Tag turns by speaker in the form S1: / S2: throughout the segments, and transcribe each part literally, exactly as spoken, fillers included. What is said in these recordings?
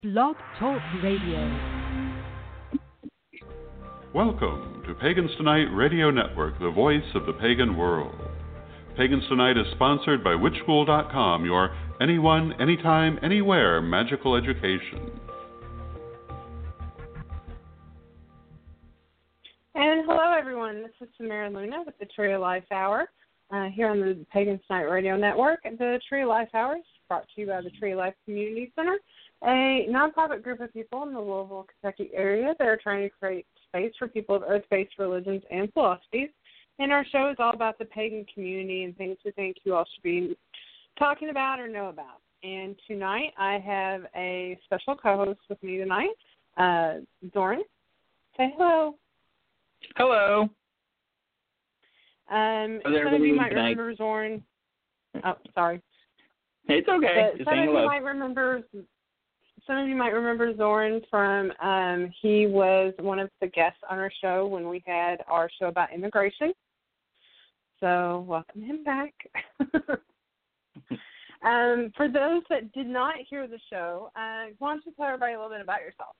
S1: Blog Talk Radio.
S2: Welcome to Pagans Tonight Radio Network, the voice of the pagan world. Pagans Tonight is sponsored by witch school dot com, your anyone, anytime, anywhere magical education.
S3: And hello, everyone. This is Samara Luna with the Tree of Life Hour uh, here on the Pagans Tonight Radio Network. The Tree of Life Hour is brought to you by the Tree of Life Community Center, a nonprofit group of people in the Louisville, Kentucky area that are trying to create space for people of earth-based religions and philosophies. And our show is all about the pagan community and things we think you all should be talking about or know about. And tonight I have a special co-host with me tonight, uh, Zoran. Say hello.
S4: Hello.
S3: Um, some of you might tonight? remember Zoran. Oh, sorry.
S4: It's okay.
S3: But
S4: Just
S3: some of
S4: hello.
S3: you might remember. Some of you might remember Zoran from. Um, he was one of the guests on our show when we had our show about immigration. So welcome him back. um, for those that did not hear the show, uh, why don't you tell everybody a little bit about yourself?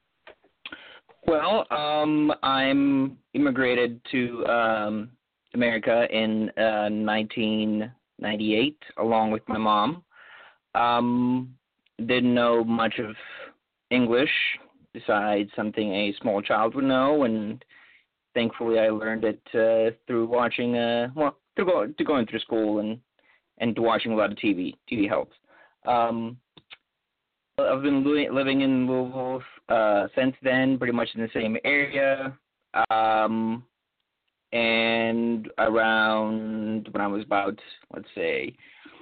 S4: Well, um, I'm immigrated to um, America in uh, nineteen ninety-eight, along with my mom. Um, didn't know much of English, besides something a small child would know, and thankfully I learned it uh, through watching, uh, well, through, go, through going through school and and to watching a lot of T V. T V helps. Um, I've been living in Louisville uh, since then, pretty much in the same area. Um, and around when I was about, let's say,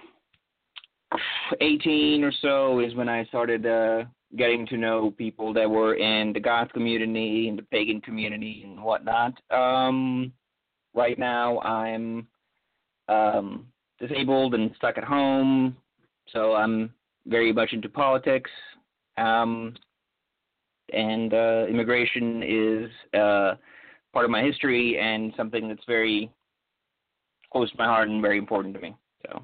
S4: eighteen or so is when I started uh, getting to know people that were in the goth community and the pagan community and whatnot. Um, right now I'm um, disabled and stuck at home, so I'm very much into politics, um, and uh, immigration is uh, part of my history and something that's very close to my heart and very important to me. So.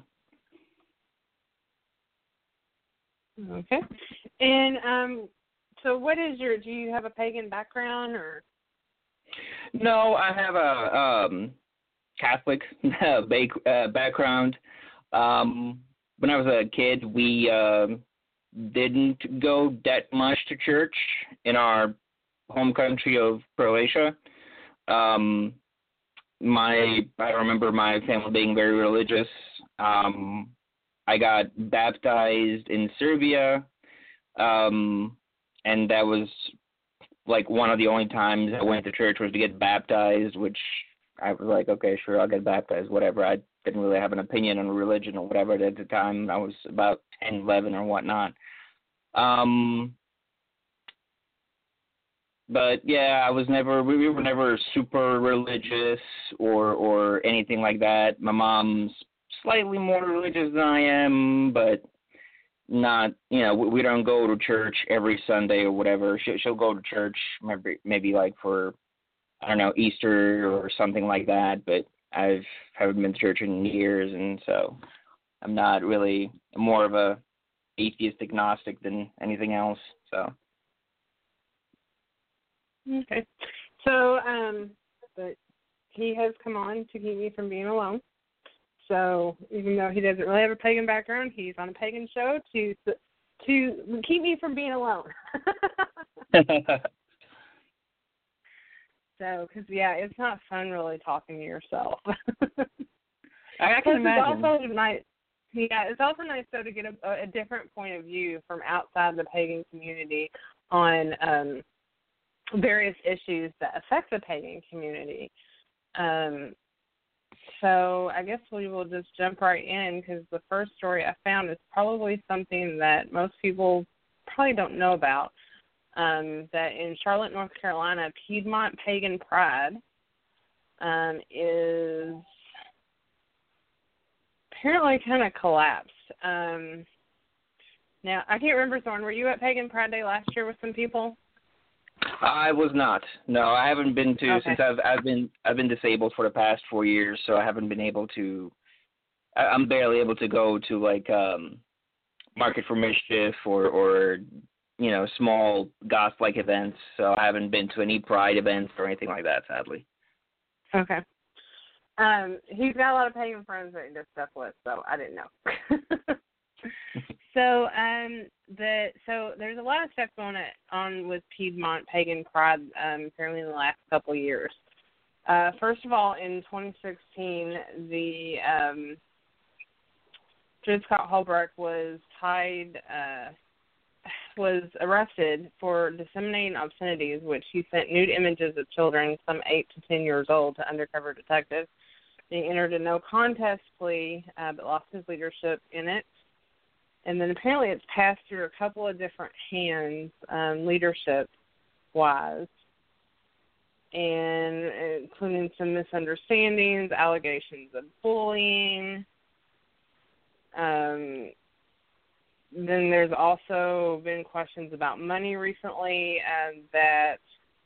S3: Okay. And um, so what is your, do you have a pagan background or?
S4: No, I have a um, Catholic uh, background. Um, when I was a kid, we uh, didn't go that much to church in our home country of Croatia. Um, my, I remember my family being very religious. Um, I got baptized in Serbia, um, and that was like one of the only times I went to church was to get baptized, which I was like, okay, sure, I'll get baptized, whatever. I didn't really have an opinion on religion or whatever at the time. I was about ten, eleven or whatnot. Um, but, yeah, I was never, we were never super religious or, or anything like that. My mom's slightly more religious than I am, but not, you know, we, we don't go to church every Sunday or whatever. She, she'll go to church maybe, maybe like for, I don't know, Easter or something like that, but I've haven't been to church in years, and so I'm not really more of a atheist agnostic than anything else. So.
S3: Okay. So, um, but he has come on to keep me from being alone. So even though he doesn't really have a pagan background, he's on a pagan show to to keep me from being alone. So, because, yeah, it's not fun really talking to yourself.
S4: I can imagine.
S3: It's also nice, yeah, it's also nice, though, to get a, a different point of view from outside the pagan community on um, various issues that affect the pagan community. Um, so I guess we will just jump right in, because the first story I found is probably something that most people probably don't know about. Um, that in Charlotte, North Carolina, Piedmont Pagan Pride um, is apparently kind of collapsed. Um, now, I can't remember, Thorne, were you at Pagan Pride Day last year with some people?
S4: I was not. No, I haven't been to
S3: okay.
S4: since I've I've been I've been disabled for the past four years, so I haven't been able to. I'm barely able to go to like um, Market for Mischief or or you know, small goth-like events, so I haven't been to any Pride events or anything like that, sadly.
S3: Okay. Um, he's got a lot of pagan friends that he does stuff with, so I didn't know. so, um, the so there's a lot of stuff going on with Piedmont Pagan Pride, um, apparently in the last couple of years. Uh, first of all, in twenty sixteen, the um, Dred Scott Holbrook was tied. Uh, was arrested for disseminating obscenities, which he sent nude images of children, some eight to ten years old, to undercover detectives. He entered a no-contest plea, uh, but lost his leadership in it. And then apparently it's passed through a couple of different hands, um, leadership-wise, and including some misunderstandings, allegations of bullying. Um, Then there's also been questions about money recently, um, that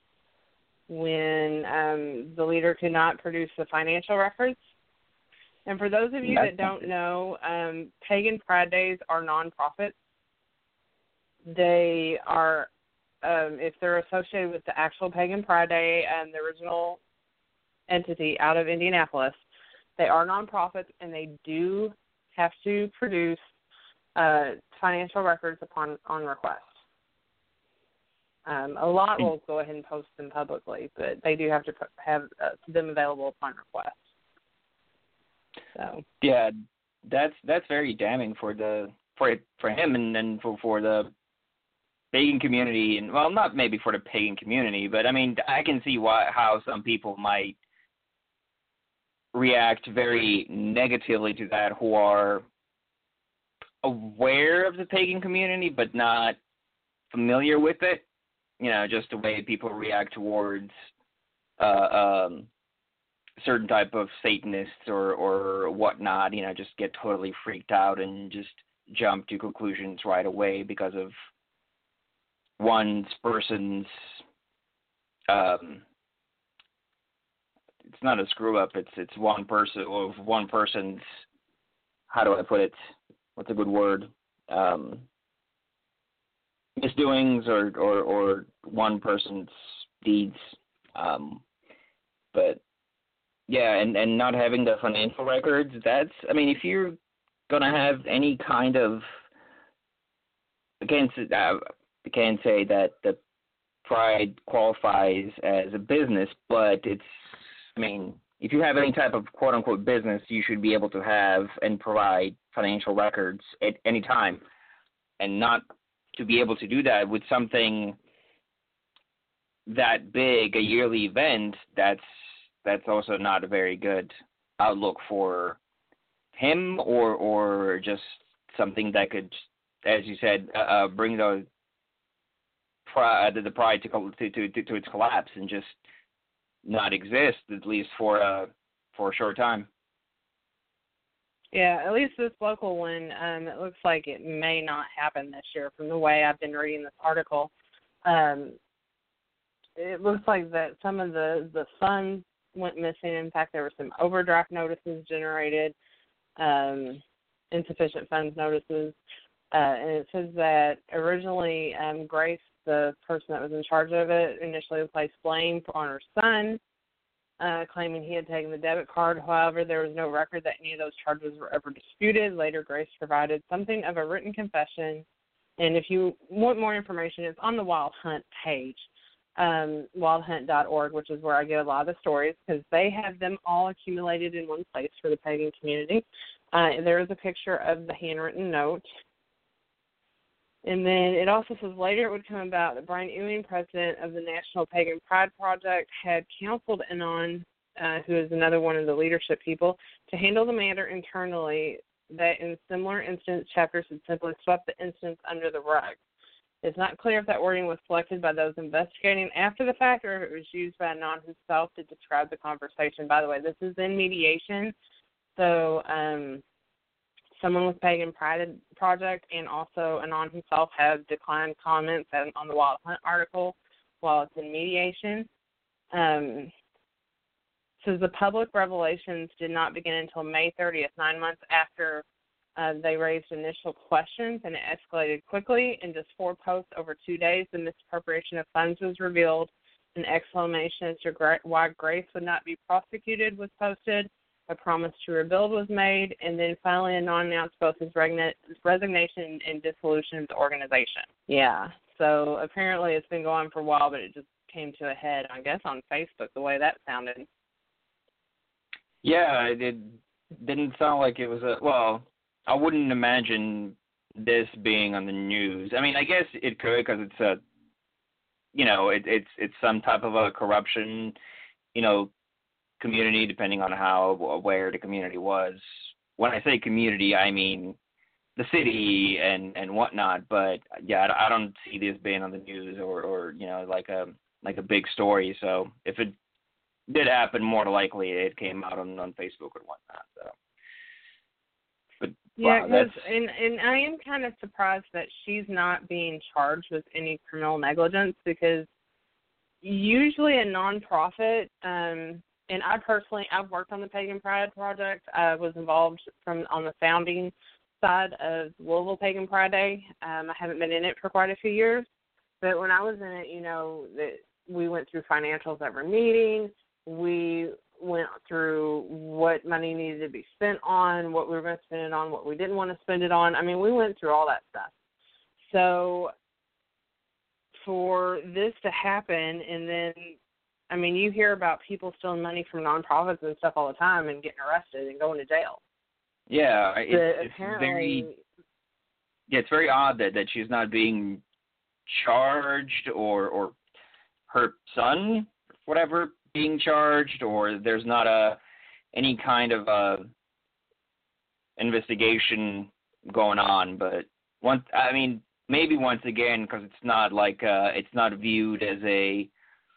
S3: when um, the leader could not produce the financial records. And for those of you that don't know, um, Pagan Pride Days are nonprofits. They are, um, if they're associated with the actual Pagan Pride Day and the original entity out of Indianapolis, they are nonprofits, and they do have to produce Uh, financial records upon on request. Um, a lot will go ahead and post them publicly, but they do have to have uh, them available upon request. So
S4: yeah, that's that's very damning for the for for him and then for for the pagan community, and well, not maybe for the pagan community, but I mean, I can see why how some people might react very negatively to that, who are aware of the pagan community but not familiar with it. You know, just the way people react towards uh, um, certain type of Satanists or, or whatnot, you know, just get totally freaked out and just jump to conclusions right away because of one person's, um, it's not a screw up, it's it's one person, of one person's, how do I put it, what's a good word, um, misdoings or, or, or one person's deeds. Um, but, yeah, and, and not having the financial records, that's, I mean, if you're going to have any kind of, I can't, I can't say that the Pride qualifies as a business, but it's, I mean, if you have any type of quote-unquote business, you should be able to have and provide financial records at any time. And not to be able to do that with something that big, a yearly event, that's that's also not a very good outlook for him, or or just something that could, as you said, uh, bring the pride, the pride to, to to to its collapse and just not exist, at least for a for a short time.
S3: Yeah, at least this local one, um, it looks like it may not happen this year from the way I've been reading this article. Um, it looks like that some of the, the funds went missing. In fact, there were some overdraft notices generated, um, insufficient funds notices. Uh, and it says that originally um, Grace, the person that was in charge of it, initially placed blame on her son, uh, claiming he had taken the debit card. However, there was no record that any of those charges were ever disputed. Later, Grace provided something of a written confession. And if you want more information, it's on the Wild Hunt page, um, wild hunt dot org, which is where I get a lot of the stories, because they have them all accumulated in one place for the pagan community. Uh, there is a picture of the handwritten note. And then it also says later it would come about that Brian Ewing, president of the National Pagan Pride Project, had counseled Anon, uh, who is another one of the leadership people, to handle the matter internally, that in similar instance, chapters had simply swept the instance under the rug. It's not clear if that wording was selected by those investigating after the fact or if it was used by Anon himself to describe the conversation. By the way, this is in mediation, so um, someone with Pagan Pride Project and also Anon himself have declined comments on the Wild Hunt article while it's in mediation. Um, says the public revelations did not begin until May thirtieth, nine months after Uh, they raised initial questions, and it escalated quickly. In just four posts over two days, the misappropriation of funds was revealed. An exclamation as to gra- why Grace would not be prosecuted was posted. A promise to rebuild was made, and then finally a non-announced both his regna- resignation and dissolution of the organization. Yeah, so apparently it's been going on for a while, but it just came to a head, I guess, on Facebook, the way that sounded.
S4: Yeah, it, it didn't sound like it was a, well, I wouldn't imagine this being on the news. I mean, I guess it could because it's a, you know, it, it's it's some type of a corruption, you know, community, depending on how aware the community was. When I say community, I mean the city and, and whatnot. But yeah, I, I don't see this being on the news or, or you know like a like a big story. So if it did happen, more than likely it came out on, on Facebook or whatnot. So. But
S3: yeah,
S4: wow,
S3: because and and I am kind of surprised that she's not being charged with any criminal negligence, because usually a nonprofit, um, and I personally, I've worked on the Pagan Pride Project. I was involved from on the founding side of Louisville Pagan Pride Day. Um, I haven't been in it for quite a few years, but when I was in it, you know, that we went through financials every meeting. We went through what money needed to be spent on, what we were going to spend it on, what we didn't want to spend it on. I mean, we went through all that stuff. So for this to happen, and then, I mean, you hear about people stealing money from nonprofits and stuff all the time and getting arrested and going to jail.
S4: Yeah, it, it's
S3: apparently,
S4: very yeah, it's very odd that, that she's not being charged, or or her son, whatever, being charged, or there's not a any kind of a investigation going on. But once, I mean, maybe once again, because it's not like uh, it's not viewed as a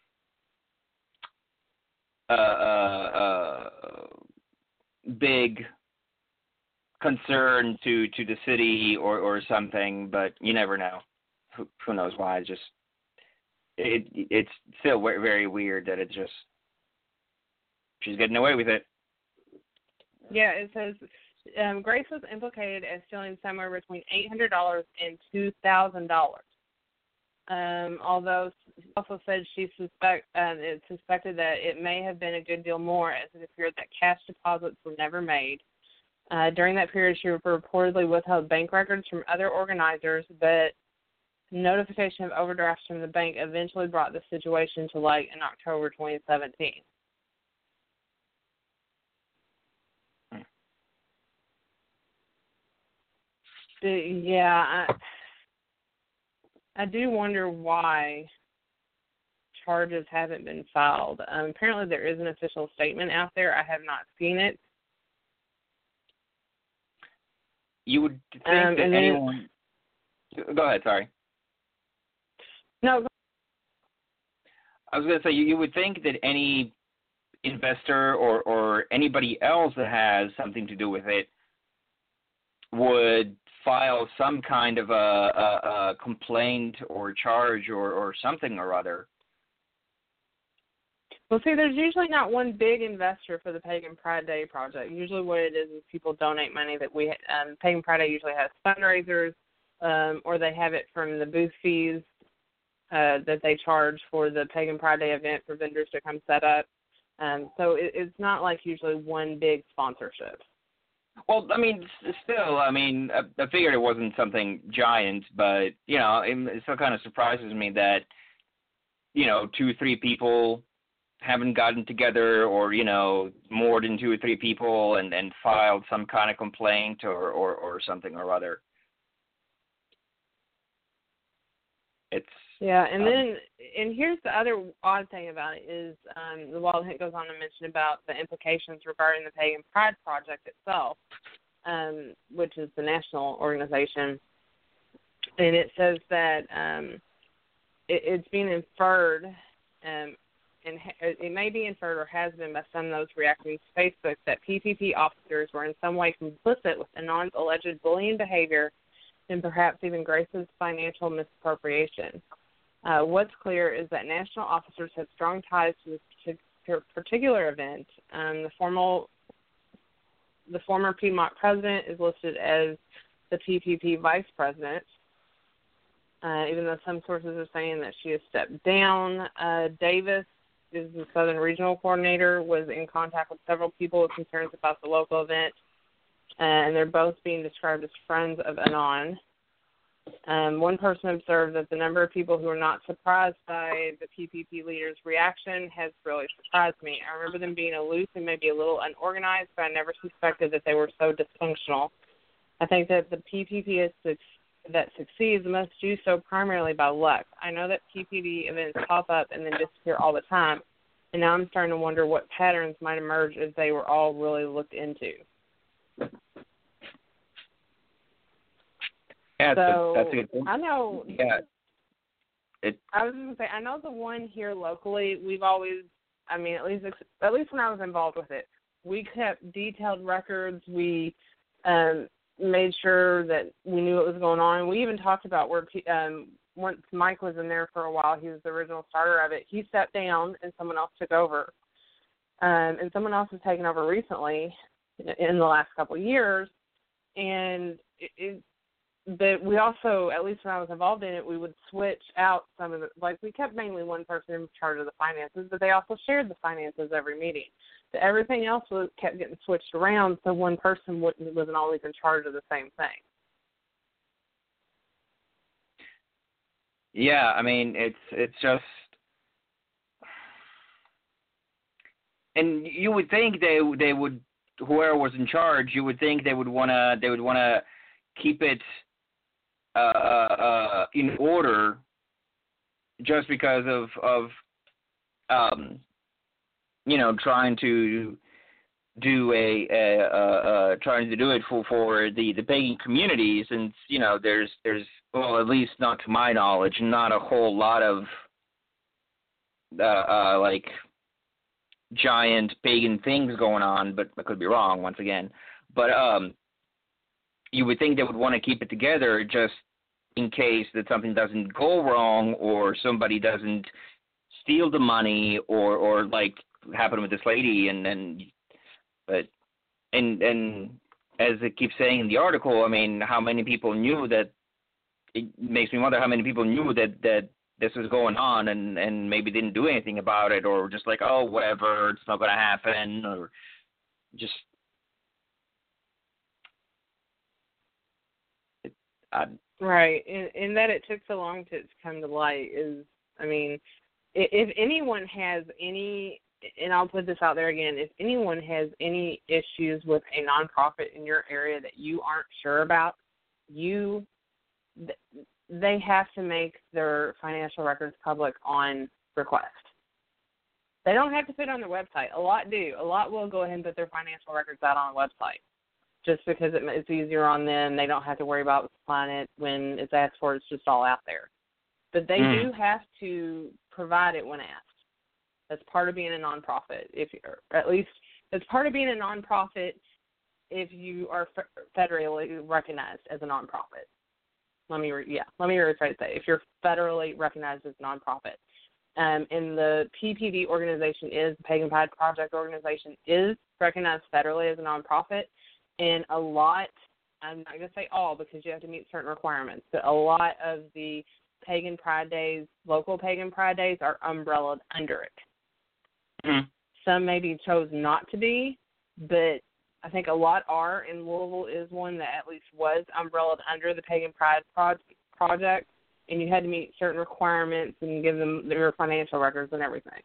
S4: uh, uh, uh, big concern to, to the city or, or something, but you never know. Who, who knows why? It's just it it's still very weird that it's just she's getting away with it.
S3: Yeah, it says um, Grace was implicated as stealing somewhere between eight hundred dollars and two thousand dollars. Um, although she also said she suspect uh, it suspected that it may have been a good deal more, as it appeared that cash deposits were never made. Uh, during that period, she reportedly withheld bank records from other organizers, but notification of overdrafts from the bank eventually brought the situation to light in October twenty seventeen.
S4: Hmm.
S3: Uh, yeah, I, I do wonder why charges haven't been filed. Um, apparently there is an official statement out there. I have not seen it.
S4: You would think
S3: um,
S4: that
S3: then,
S4: anyone... Go ahead, sorry.
S3: No,
S4: I was going to say, you, you would think that any investor or, or anybody else that has something to do with it would file some kind of a, a, a complaint or charge or, or something or other.
S3: Well, see, there's usually not one big investor for the Pagan Pride Day project. Usually what it is is people donate money that we um, – Pagan Pride Day usually has fundraisers, um, or they have it from the booth fees uh, that they charge for the Pagan Pride Day event for vendors to come set up. Um, so it, it's not like usually one big sponsorship.
S4: Well, I mean, still, I mean, I, I figured it wasn't something giant, but, you know, it, it still kind of surprises me that, you know, two, three people – haven't gotten together, or, you know, more than two or three people and, and filed some kind of complaint or, or, or something or other. It's
S3: yeah, and
S4: um,
S3: then and here's the other odd thing about it is um, the Wild Hunt goes on to mention about the implications regarding the Pagan Pride Project itself, um, which is the national organization, and it says that um, it, it's being inferred. Um, And it may be inferred or has been by some of those reacting to Facebook that P P P officers were in some way complicit with Anon's alleged bullying behavior and perhaps even Grace's financial misappropriation. Uh, what's clear is that national officers have strong ties to this particular event. Um, the formal the former Piedmont president is listed as the P P P vice president, uh, even though some sources are saying that she has stepped down. Uh, Davis is the Southern Regional Coordinator, was in contact with several people with concerns about the local event, uh, and they're both being described as friends of Anon. Um, one person observed that the number of people who are not surprised by the P P P leader's reaction has really surprised me. I remember them being aloof and maybe a little unorganized, but I never suspected that they were so dysfunctional. I think that the P P P is, that succeeds must do so primarily by luck. I know that P P P events pop up and then disappear all the time, and now I'm starting to wonder what patterns might emerge if they were all really looked into.
S4: Yeah,
S3: so
S4: that's a good thing.
S3: I know.
S4: Yeah. It,
S3: I was going to say, I know the one here locally. We've always, I mean, at least at least when I was involved with it, we kept detailed records. We um, made sure that we knew what was going on. We even talked about where um, once Mike was in there for a while, he was the original starter of it. He stepped down and someone else took over, um, and someone else has taken over recently in the last couple of years, and it. it But we also, at least when I was involved in it, we would switch out some of the, like we kept mainly one person in charge of the finances, but they also shared the finances every meeting. But everything else was kept getting switched around, so one person wouldn't, wasn't always in charge of the same thing.
S4: yeah, I mean, it's it's just, and you would think they they would, whoever was in charge, you would think they would wanna they would wanna keep it Uh, uh, in order, just because of of um, you know, trying to do a, a, a, a trying to do it for, for the, the pagan communities, and you know, there's there's well, at least not to my knowledge, not a whole lot of uh, uh, like giant pagan things going on, but I could be wrong once again. But um. You would think they would want to keep it together just in case that something doesn't go wrong or somebody doesn't steal the money or, or like happened with this lady. And, and but and and as it keeps saying in the article, I mean, how many people knew that? It makes me wonder how many people knew that, that this was going on and, and maybe didn't do anything about it, or just like, oh, whatever, it's not going to happen, or just. I,
S3: right, and, and that it took so long to come to light is, I mean, if anyone has any, and I'll put this out there again, if anyone has any issues with a nonprofit in your area that you aren't sure about, you, they have to make their financial records public on request. They don't have to put it on their website. A lot do. A lot will go ahead and put their financial records out on a website, just because it, it's easier on them. They don't have to worry about supplying it when it's asked for. It's just all out there. But they mm. do have to provide it when asked. That's part of being a nonprofit. If you're, at least it's part of being a nonprofit if you are federally recognized as a nonprofit. Let me re, yeah. Let me rephrase that. If you're federally recognized as a nonprofit, um, and the P P D organization is the Pagan Pride Project organization is recognized federally as a nonprofit. And a lot, I'm not going to say all because you have to meet certain requirements, but a lot of the Pagan Pride Days, local Pagan Pride Days, are umbrellaed under it.
S4: Mm-hmm.
S3: Some maybe chose not to be, but I think a lot are, and Louisville is one that at least was umbrellaed under the Pagan Pride Pro- Project, and you had to meet certain requirements and give them their financial records and everything.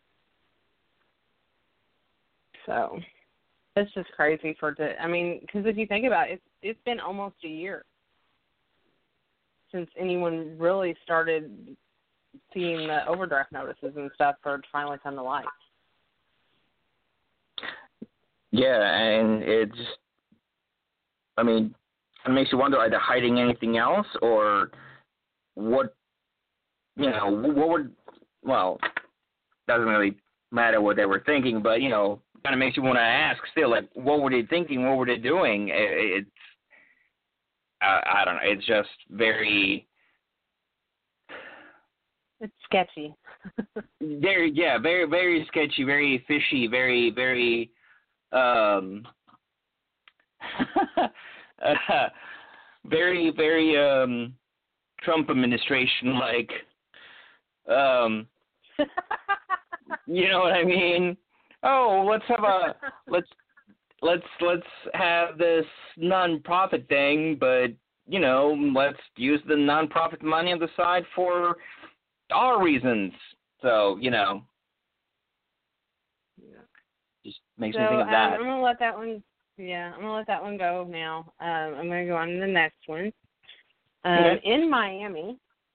S3: So it's just crazy for it to, I mean, because if you think about it, it's, it's been almost a year since anyone really started seeing the overdraft notices and stuff for it to finally come to light.
S4: Yeah, and it's, I mean, it makes you wonder, are they hiding anything else, or what, you know, what would, well, doesn't really matter what they were thinking, but, you know, kind of makes you want to ask still, like, what were they thinking, what were they doing? It, it's, uh, I don't know, it's just very...
S3: It's sketchy.
S4: very, yeah, very, very sketchy, very fishy, very, very, um, uh, very, very um, Trump administration like. Um, you know what I mean? Oh, let's have a let's let's let's have this non-profit thing, but you know, let's use the non-profit money on the side for our reasons. So you know,
S3: Yeah.
S4: just makes
S3: So
S4: me think of
S3: um,
S4: that.
S3: I'm gonna let that one. Yeah, I'm gonna let that one go now. Um, I'm gonna go on to the next one. Um,
S4: Okay.
S3: In Miami,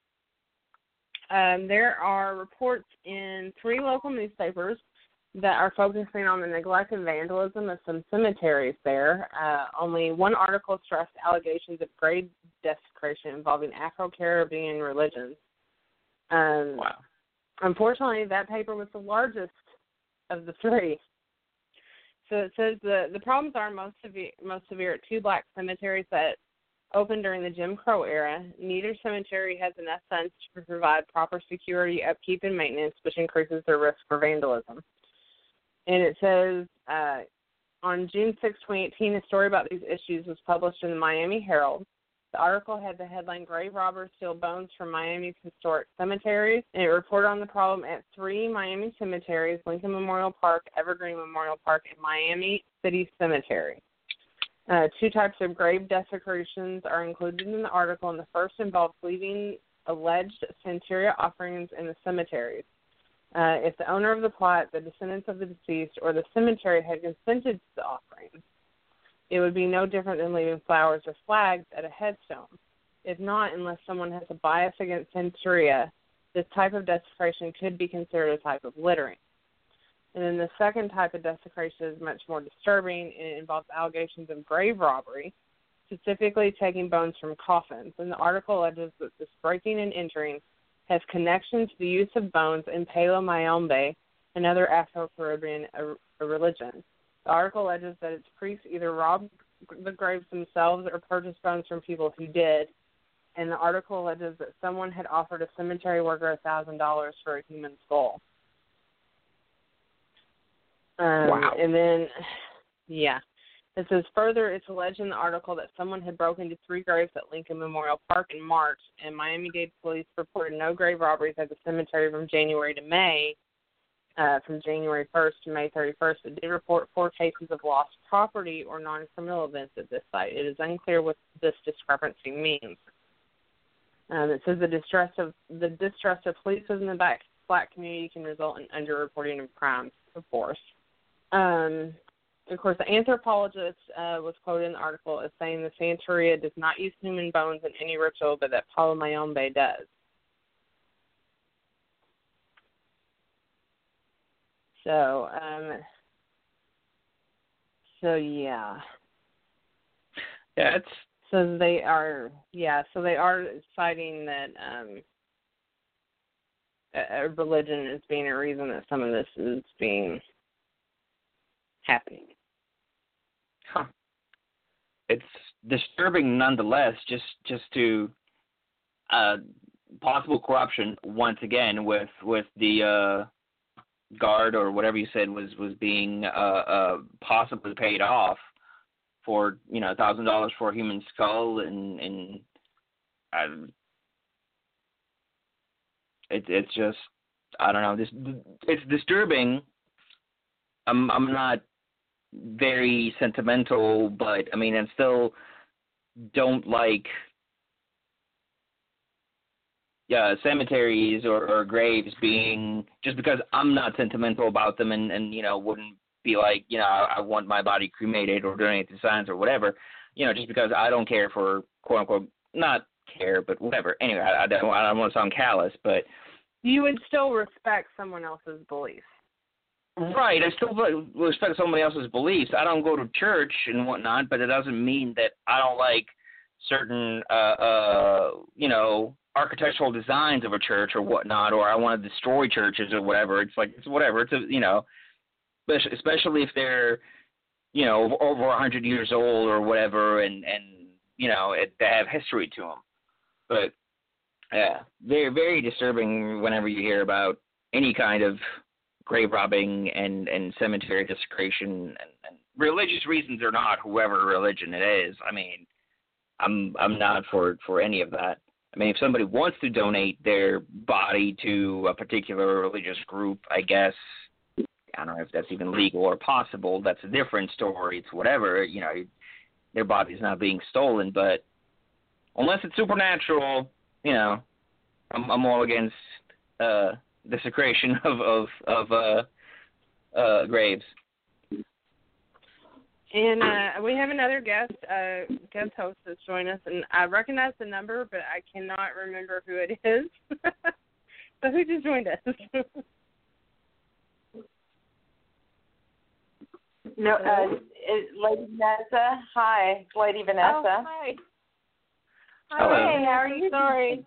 S3: um, there are reports in three local newspapers that are focusing on the neglect and vandalism of some cemeteries there. Uh, only one article stressed allegations of grave desecration involving Afro-Caribbean religions. Um,
S4: Wow.
S3: Unfortunately, that paper was the largest of the three. So it says the, the problems are most severe, most severe at two black cemeteries that opened during the Jim Crow era. Neither cemetery has enough funds to provide proper security, upkeep, and maintenance, which increases their risk for vandalism. And it says uh, on June sixth, twenty eighteen, a story about these issues was published in the Miami Herald. The article had the headline, "Grave Robbers Steal Bones from Miami's Historic Cemeteries," and it reported on the problem at three Miami cemeteries: Lincoln Memorial Park, Evergreen Memorial Park, and Miami City Cemetery. Uh, two types of grave desecrations are included in the article, and the first involves leaving alleged Santeria offerings in the cemeteries. Uh, if the owner of the plot, the descendants of the deceased, or the cemetery had consented to the offerings, it would be no different than leaving flowers or flags at a headstone. If not, unless someone has a bias against Santeria, this type of desecration could be considered a type of littering. And then the second type of desecration is much more disturbing, and it involves allegations of grave robbery, specifically taking bones from coffins. And the article alleges that this breaking and entering has connection to the use of bones in Palo Mayombe, another Afro-Caribbean religion. The article alleges that its priests either robbed the graves themselves or purchased bones from people who did. And the article alleges that someone had offered a cemetery worker one thousand dollars for a human skull. Um,
S4: Wow.
S3: And then, yeah. It says further, it's alleged in the article that someone had broken into three graves at Lincoln Memorial Park in March, and Miami-Dade police reported no grave robberies at the cemetery from January to May, uh, from January first to May thirty-first, but did report four cases of lost property or non-criminal events at this site. It is unclear what this discrepancy means. Um, it says the distress of the distrust of police within the black, black community can result in underreporting of crimes, of course. Um, of course, the anthropologist uh, was quoted in the article as saying the Santeria does not use human bones in any ritual, but that Palo Mayombe does. So, um, so yeah.
S4: Yeah, it's
S3: So they are, yeah, so they are citing that um, a, a religion is being a reason that some of this is being happening.
S4: Huh. It's disturbing nonetheless, just just to uh, possible corruption once again with with the uh, guard or whatever you said was was being uh, uh, possibly paid off for, you know, a thousand dollars for a human skull, and and uh, it, it's just, I don't know, this it's disturbing. I'm I'm not very sentimental, but I mean, I still don't like yeah, cemeteries or, or graves being, just because I'm not sentimental about them and, and you know, wouldn't be like, you know, I, I want my body cremated or donate to science or whatever, you know, just because I don't care for, quote unquote, not care, but whatever. Anyway, I, I don't, I don't want to sound callous, but
S3: You would still respect someone else's beliefs.
S4: right, I still respect somebody else's beliefs. I don't go to church and whatnot, but it doesn't mean that I don't like certain, uh, uh, you know, architectural designs of a church or whatnot, or I want to destroy churches or whatever. It's like, it's whatever. It's, a, you know, especially if they're, you know, over one hundred years old or whatever, and, and you know, it, they have history to them. But, yeah, very, very disturbing whenever you hear about any kind of grave robbing and, and cemetery desecration and, and religious reasons or not, whoever religion it is, I mean, I'm I'm not for for any of that. I mean, if somebody wants to donate their body to a particular religious group, I guess, I don't know if that's even legal or possible. That's a different story. It's whatever, you know, their body's not being stolen. But unless it's supernatural, you know, I'm, I'm all against uh, desecration of of, of uh, uh, graves.
S3: And uh, we have another guest, uh, guest host that's joined us, and I recognize the number, but I cannot remember who it is. So who just joined us?
S5: No, uh, it's Lady Vanessa. Hi, it's Lady Vanessa.
S3: Oh, hi.
S4: Hello.
S5: Hey, how are you?
S3: Sorry.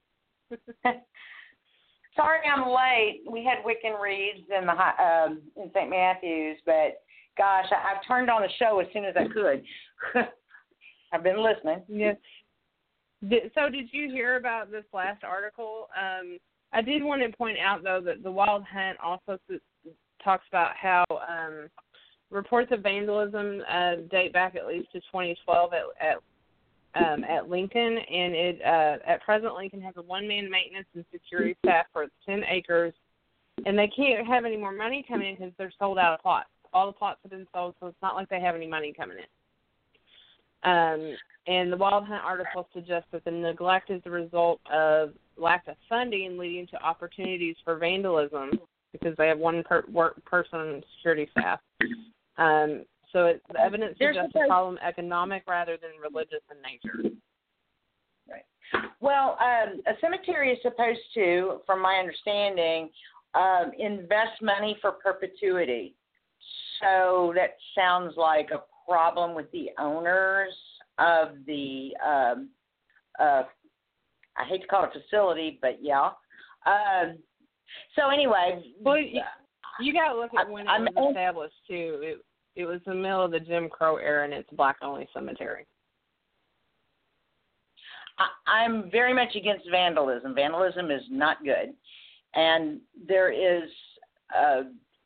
S5: Sorry I'm late. We had Wiccan Reads in the hi- um, in Saint Matthews, but gosh, I, I've turned on the show as soon as I could. I've been listening.
S3: Yes. Did, so did you hear about this last article? Um, I did want to point out, though, that the Wild Hunt also talks about how um, reports of vandalism uh, date back at least to twenty twelve at at, um, at Lincoln, and it uh, at present Lincoln has a one-man maintenance and security staff for its ten acres, and they can't have any more money coming in because they're sold out of plots. All the plots have been sold, so it's not like they have any money coming in. Um, and the Wild Hunt article suggests that the neglect is the result of lack of funding, leading to opportunities for vandalism because they have one per, work person security staff. Um, so it, the evidence suggests the problem economic rather than religious in nature.
S5: Right. Well, um, a cemetery is supposed to, from my understanding, um, invest money for perpetuity. So that sounds like a problem with the owners of the, um, uh, I hate to call it a facility, but yeah. Um, so anyway.
S3: Well, you, you got to look at when it
S5: I'm,
S3: was established, too. It, it was the middle of the Jim Crow era, and it's a black-only cemetery.
S5: I, I'm very much against vandalism. Vandalism is not good. And there is uh,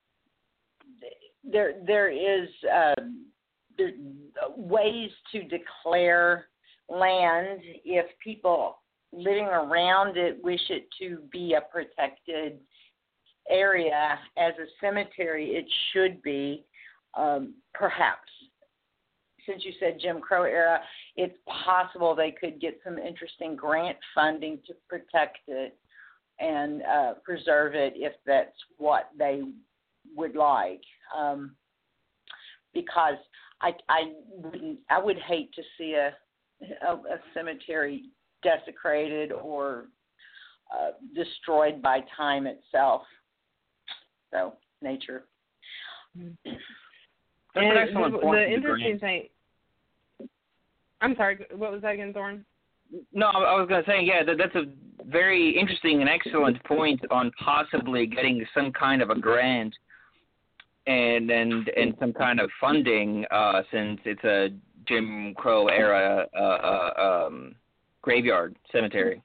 S5: there there is uh, there, ways to declare land if people living around it wish it to be a protected area. As a cemetery, it should be, um, perhaps. Since you said Jim Crow era, it's possible they could get some interesting grant funding to protect it and uh, preserve it if that's what they would like. Um, because I, I wouldn't, I would hate to see a, a, a cemetery desecrated or uh, destroyed by time itself. So, nature.
S3: That's
S4: an excellent
S3: the,
S4: point.
S3: The interesting thing. I'm sorry. What was that again, Thorne?
S4: No, I was going to say, yeah, that, that's a very interesting and excellent point on possibly getting some kind of a grant and and and some kind of funding, uh, since it's a Jim Crow era uh, uh, um, graveyard cemetery.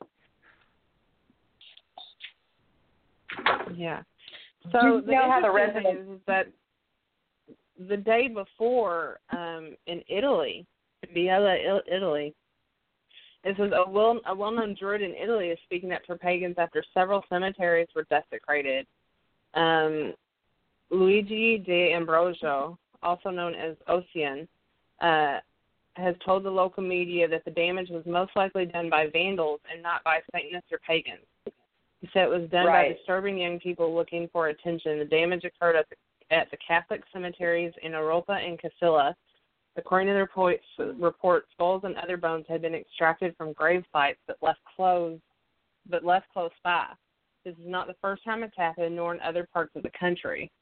S3: Yeah. So the
S5: you know how the
S3: interesting thing
S5: residents
S3: is that the day before um, in Italy, Biella, Italy, this was a well a well-known druid in Italy is speaking up for pagans after several cemeteries were desecrated. Um, Luigi de Ambrosio, also known as Ossian, uh, has told the local media that the damage was most likely done by vandals and not by Satanists or pagans. He said it was done
S5: Right.
S3: by disturbing young people looking for attention. The damage occurred at the, at the Catholic cemeteries in Europa and Casilla. According to the reports, report, skulls and other bones had been extracted from grave sites but left close, but left close by. This is not the first time it's happened, nor in other parts of the country.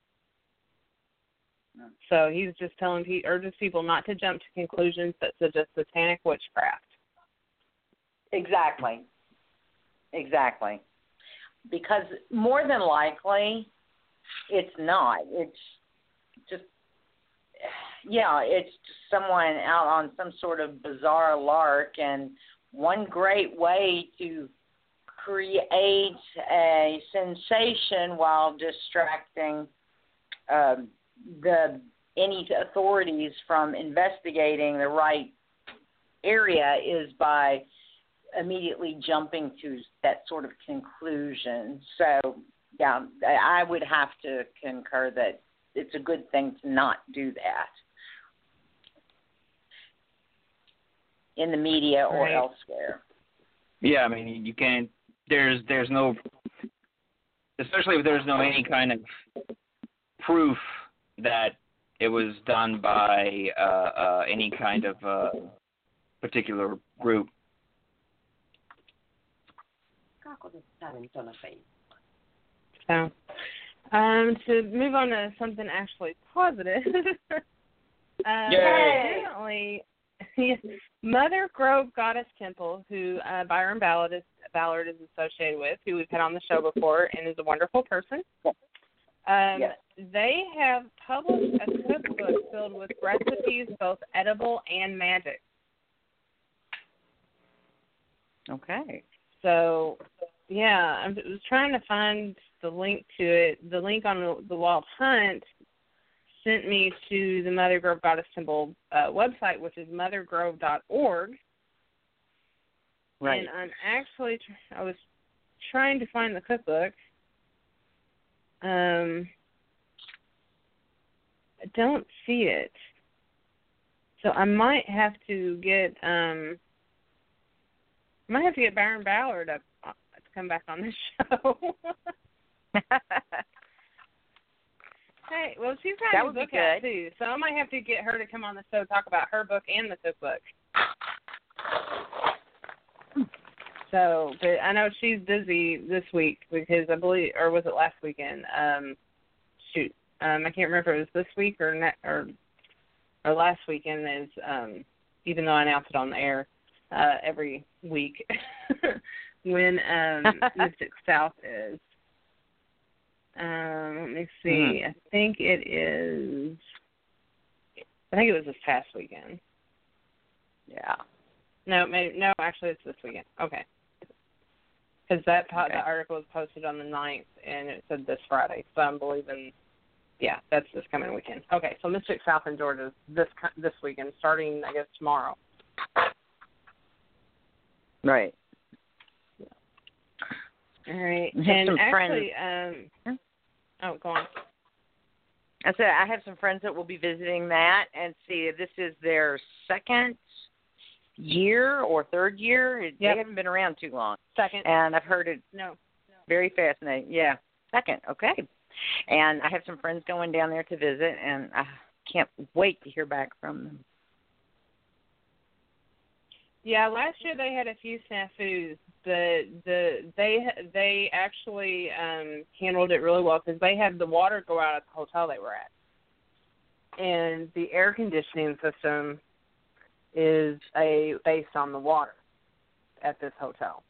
S3: So he's just telling he urges people not to jump to conclusions that suggest satanic witchcraft.
S5: Exactly. Exactly. Because more than likely, it's not. It's just, yeah, it's just someone out on some sort of bizarre lark, and one great way to create a sensation while distracting um, the any authorities from investigating the right area is by immediately jumping to that sort of conclusion. So, yeah, I would have to concur that it's a good thing to not do that in the media or
S4: right.
S5: elsewhere.
S4: Yeah, I mean, you can't, there's, there's no, especially if there's no any kind of proof that it was done by uh, uh, any kind of uh, particular group.
S3: So, um, to move on to something actually positive, uh, apparently, Mother Grove Goddess Temple, who uh, Byron Ballard is, Ballard is associated with, who we've had on the show before and is a wonderful person, um,
S5: yes.
S3: they have published a cookbook filled with recipes, both edible and magic.
S5: Okay.
S3: So, yeah, I was trying to find the link to it. The link on the, the Wild Hunt sent me to the Mother Grove Goddess Temple uh, website, which is mother grove dot org.
S5: Right.
S3: And I'm actually, I was trying to find the cookbook. Um, I don't see it. So I might have to get, um, I might have to get Byron Ballard up, uh, to come back on this show. Hey, well, she's got
S5: That
S3: a
S5: would be
S3: book out,
S5: good.
S3: too, so I might have to get her to come on the show talk about her book and the cookbook. So, but I know she's busy this week because I believe, or was it last weekend? Um, shoot, um, I can't remember if it was this week or ne- or or last weekend. Is um, even though I announce it on the air uh, every week when um, Mystic South is. Um, let me see. Mm-hmm. I think it is. I think it was this past weekend.
S5: Yeah.
S3: No, maybe no. Actually, it's this weekend. Okay. Because that po-
S5: okay.
S3: the article was posted on the ninth, and it said this Friday. So I'm believing, yeah, that's this coming weekend. Okay, so Mystic South in Georgia is this this weekend, starting I guess tomorrow.
S5: Right.
S3: All right.
S5: I have
S3: And
S5: some
S3: actually,
S5: friends.
S3: um, oh, go on.
S5: I said I have some friends that will be visiting that, and see, this is their second year or third year.
S3: Yep.
S5: They haven't been around too long.
S3: Second.
S5: And I've heard it
S3: No.
S5: very fascinating. Yeah, second. Okay. And I have some friends going down there to visit, and I can't wait to hear back from them.
S3: Yeah, last year they had a few snafus, but the they they actually um, handled it really well because they had the water go out at the hotel they were at, and the air conditioning system is a based on the water at this hotel.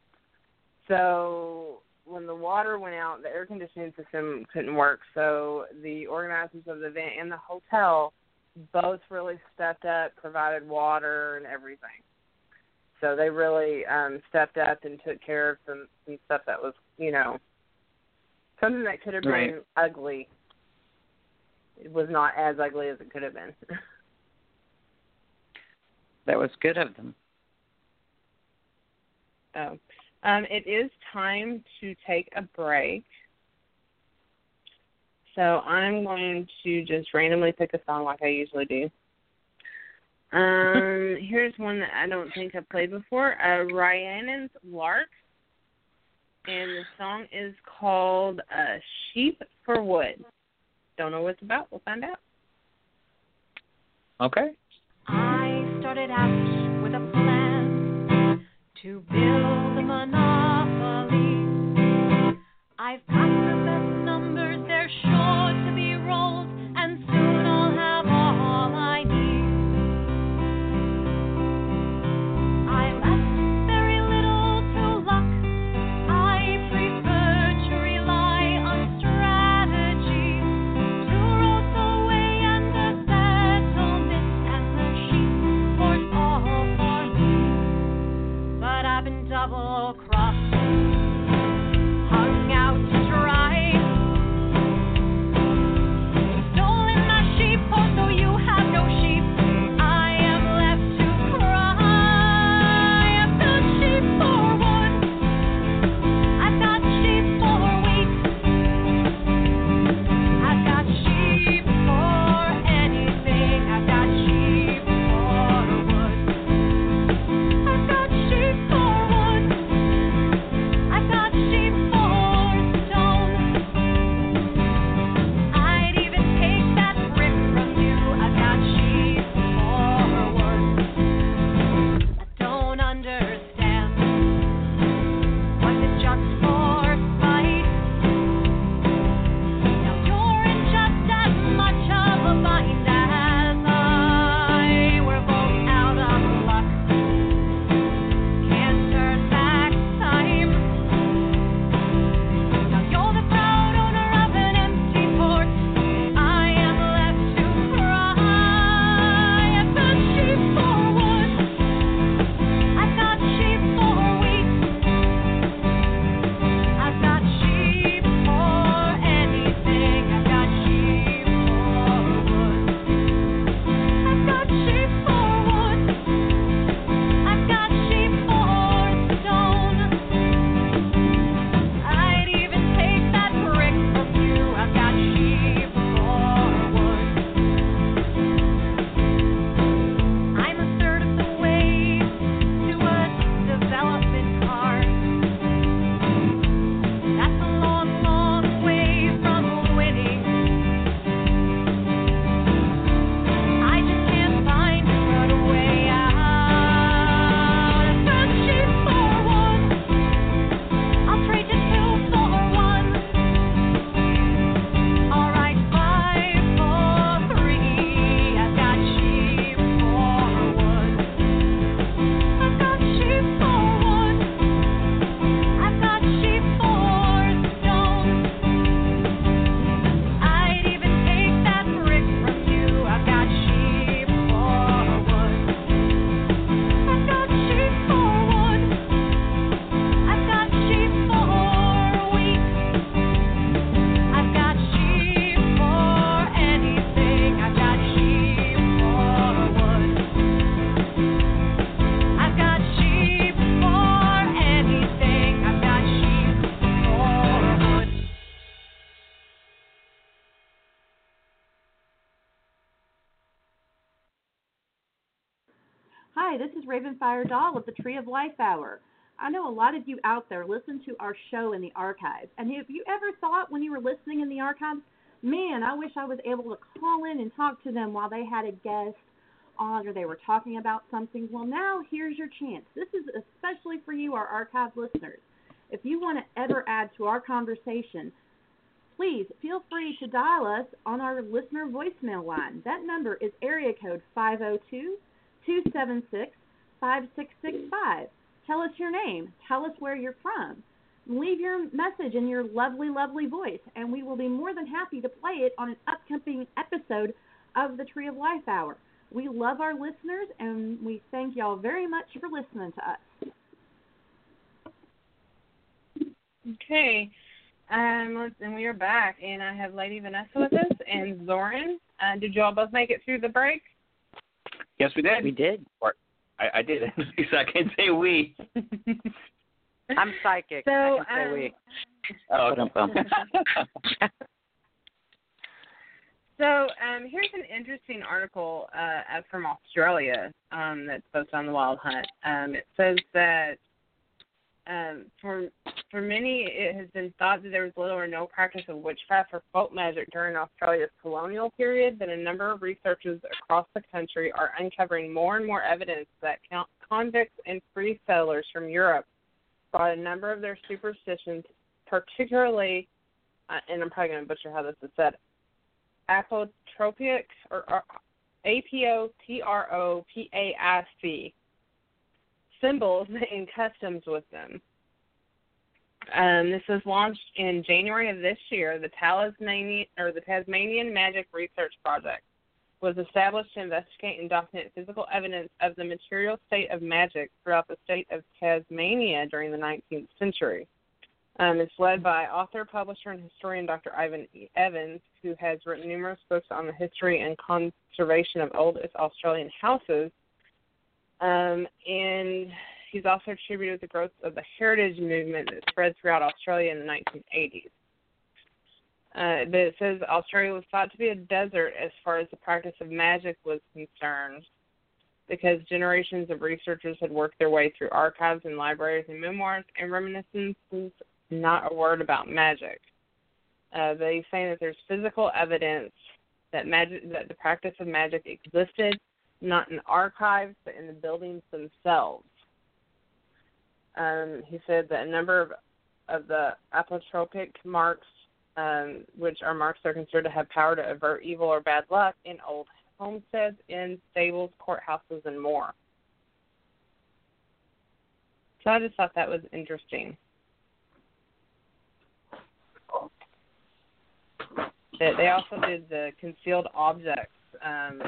S3: So when the water went out, the air conditioning system couldn't work. So the organizers of the event and the hotel both really stepped up, provided water and everything. So they really um, stepped up and took care of some, some stuff that was, you know, something that could have been
S4: right.
S3: ugly. It was not as ugly as it could have been.
S5: That was good of them.
S3: Oh. Um, it is time to take a break. So I'm going to just randomly pick a song like I usually do. Um, here's one that I don't think I've played before. Uh, Rhiannon's Lark. And the song is called uh, Sheep for Wood. Don't know what it's about. We'll find out.
S4: Okay.
S1: I started out with a plan to build a monopoly. I've got the best numbers, they're sure to be rolled, and soon I'll have all I need. I left very little to luck. I prefer to rely on strategy to roll away and the settlement and the sheep for all for me. But I've been double crossed
S6: Hi, this is Ravenfire Doll of the Tree of Life Hour. I know a lot of you out there listen to our show in the archives. And have you ever thought when you were listening in the archives, man, I wish I was able to call in and talk to them while they had a guest on or they were talking about something? Well, now here's your chance. This is especially for you, our archive listeners. If you want to ever add to our conversation, please feel free to dial us on our listener voicemail line. That number is area code five oh two, two seven six, five six six five. Tell us your name. Tell us where you're from. Leave your message in your lovely, lovely voice, and we will be more than happy to play it on an upcoming episode of the Tree of Life Hour. We love our listeners, and we thank y'all very much for listening to us.
S3: Okay. Um, and we are back, and I have Lady Vanessa with us and Zoran. Uh, did you all both make it through the break?
S4: Yes, we did.
S7: We did.
S4: Or, I, I did. At least I can say we.
S7: I'm psychic.
S3: So,
S7: I can say
S3: um,
S7: we.
S4: Oh,
S3: So um, here's an interesting article uh, from Australia um, that's posted on the Wild Hunt. Um, it says that um, for for many, it has been thought that there was little or no practice of witchcraft or folk magic during Australia's colonial period, but a number of researchers across the country are uncovering more and more evidence that convicts and free settlers from Europe brought a number of their superstitions, particularly, uh, and I'm probably going to butcher how this is said, apotropic or, or A P O T R O P A I C symbols and customs with them. Um, this was launched in January of this year. The Tasmanian or the Tasmanian Magic Research Project was established to investigate and document physical evidence of the material state of magic throughout the state of Tasmania during the nineteenth century. Um, it's led by author, publisher, and historian Doctor Ivan Evans, who has written numerous books on the history and conservation of old Australian houses. Um, and he's also attributed the growth of the heritage movement that spread throughout Australia in the nineteen eighties. Uh, but it says Australia was thought to be a desert as far as the practice of magic was concerned, because generations of researchers had worked their way through archives and libraries and memoirs and reminiscences, not a word about magic. Uh, they say that there's physical evidence that magic, that the practice of magic existed, not in archives, but in the buildings themselves. Um, he said that a number of, of the apotropic marks, um, which are marks that are considered to have power to avert evil or bad luck in old homesteads, in stables, courthouses, and more. So I just thought that was interesting. They, they also did the concealed objects. Um,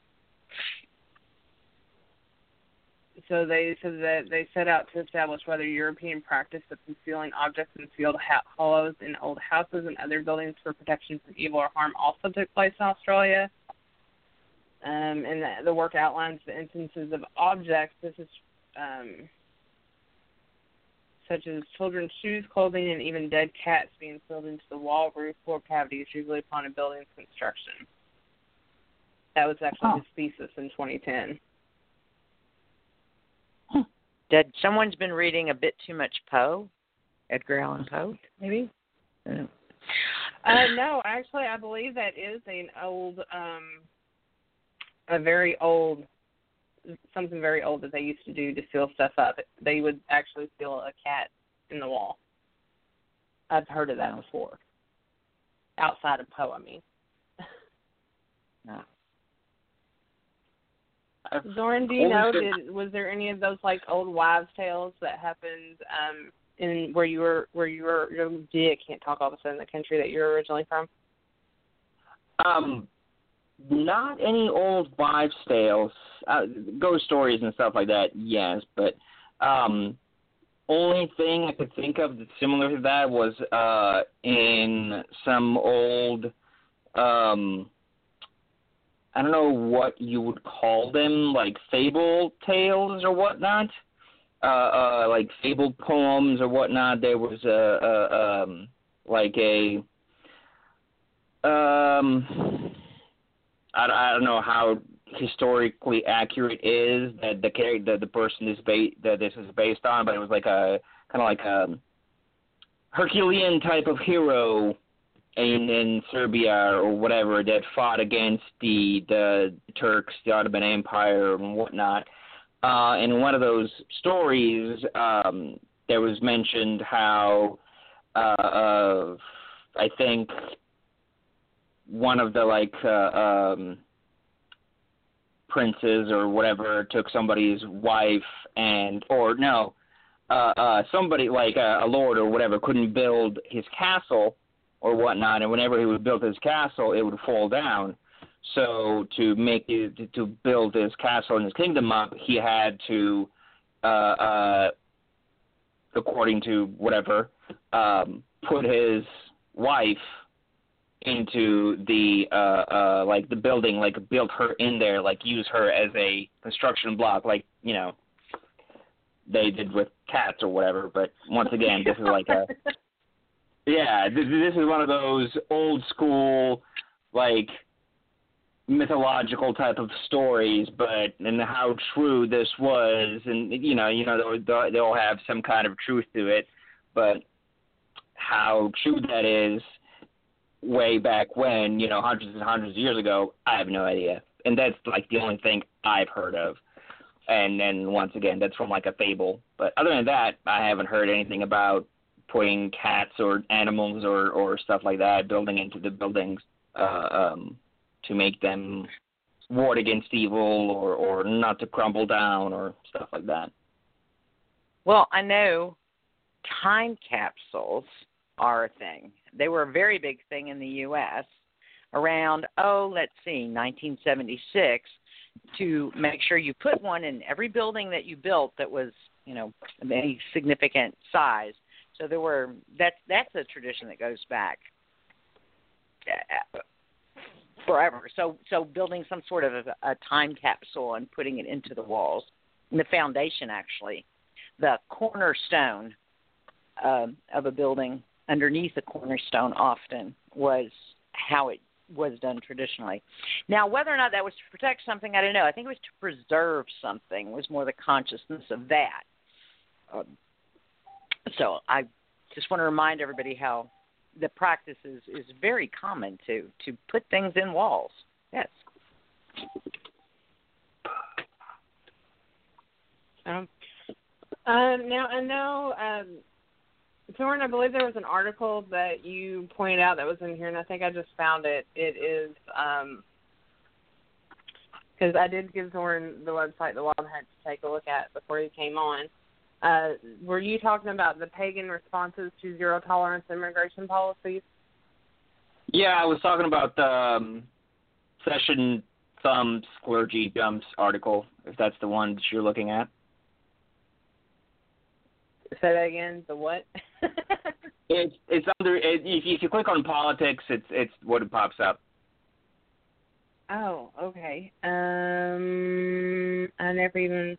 S3: so they so that they set out to establish whether European practice of concealing objects in sealed ha- hollows in old houses and other buildings for protection from evil or harm also took place in Australia. Um, and the, the work outlines the instances of objects. This is um, such as children's shoes, clothing, and even dead cats being filled into the wall, roof, floor cavities, usually upon a building's construction. That was actually
S7: oh.
S3: his thesis in twenty ten.
S7: Huh. Did someone's been reading a bit too much Poe? Edgar Allan Poe, maybe?
S3: Uh, no, actually, I believe that is an old, um, a very old, something very old that they used to do to seal stuff up. They would actually seal a cat in the wall. I've heard of that before. Outside of Poe, I mean.
S7: No.
S3: Zoran, do you know, did, was there any of those like old wives' tales that happened um, in where you were, where you were, gee, I can't talk all of a sudden, the country that you're originally from?
S4: Um, not any old wives' tales, uh, ghost stories and stuff like that, yes, but um, only thing I could think of that's similar to that was uh, in some old, um, I don't know what you would call them, like fable tales or whatnot, uh, uh, like fable poems or whatnot. There was a, a um, like a, um, I, I don't know how historically accurate is that the the the person is ba- that this is based on, but it was like a kind of like a Herculean type of hero in in Serbia or whatever that fought against the the Turks, the Ottoman Empire, and whatnot. Uh, in one of those stories, um, there was mentioned how uh, uh, I think one of the like uh, um, princes or whatever took somebody's wife and or no uh, uh, somebody like a, a lord or whatever couldn't build his castle or whatnot, and whenever he would build his castle, it would fall down. So to make it, to build his castle and his kingdom up, he had to, uh, uh, according to whatever, um, put his wife into the uh, uh, like the building, like build her in there, like use her as a construction block, like you know they did with cats or whatever. But once again, this is like a yeah, this, this is one of those old school like mythological type of stories, but and how true this was, and you know, you know, they'll, they'll have some kind of truth to it, but how true that is way back when, you know, hundreds and hundreds of years ago, I have no idea, and that's like the only thing I've heard of, and then once again, that's from like a fable, but other than that, I haven't heard anything about putting cats or animals or or stuff like that building into the buildings. Uh, um, to make them ward against evil or, or not to crumble down or stuff like that.
S7: Well, I know time capsules are a thing. They were a very big thing in the U S around, oh, let's see, nineteen seventy-six, to make sure you put one in every building that you built that was, you know, any significant size. So there were, that's, that's a tradition that goes back forever. So so building some sort of a, a time capsule and putting it into the walls. And the foundation, actually, the cornerstone uh, of a building underneath the cornerstone often was how it was done traditionally. Now, whether or not that was to protect something, I don't know. I think it was to preserve something, was more the consciousness of that. Um, so I just want to remind everybody how the practice is, is very common to, to put things in walls. Yes.
S3: Um, uh, now, I know, um, Thorne, I believe there was an article that you pointed out that was in here, and I think I just found it. It is, because um, I did give Thorne the website the Wild had to take a look at before he came on. Uh, were you talking about the pagan responses to zero tolerance immigration policies?
S4: Yeah, I was talking about the um, Session Thumbs Clergy Dumps article, if that's the one that you're looking at.
S3: Say that again. The what?
S4: it's it's under. It, if, you, if you click on politics, it's it's what it pops up.
S3: Oh, okay. Um, I never even.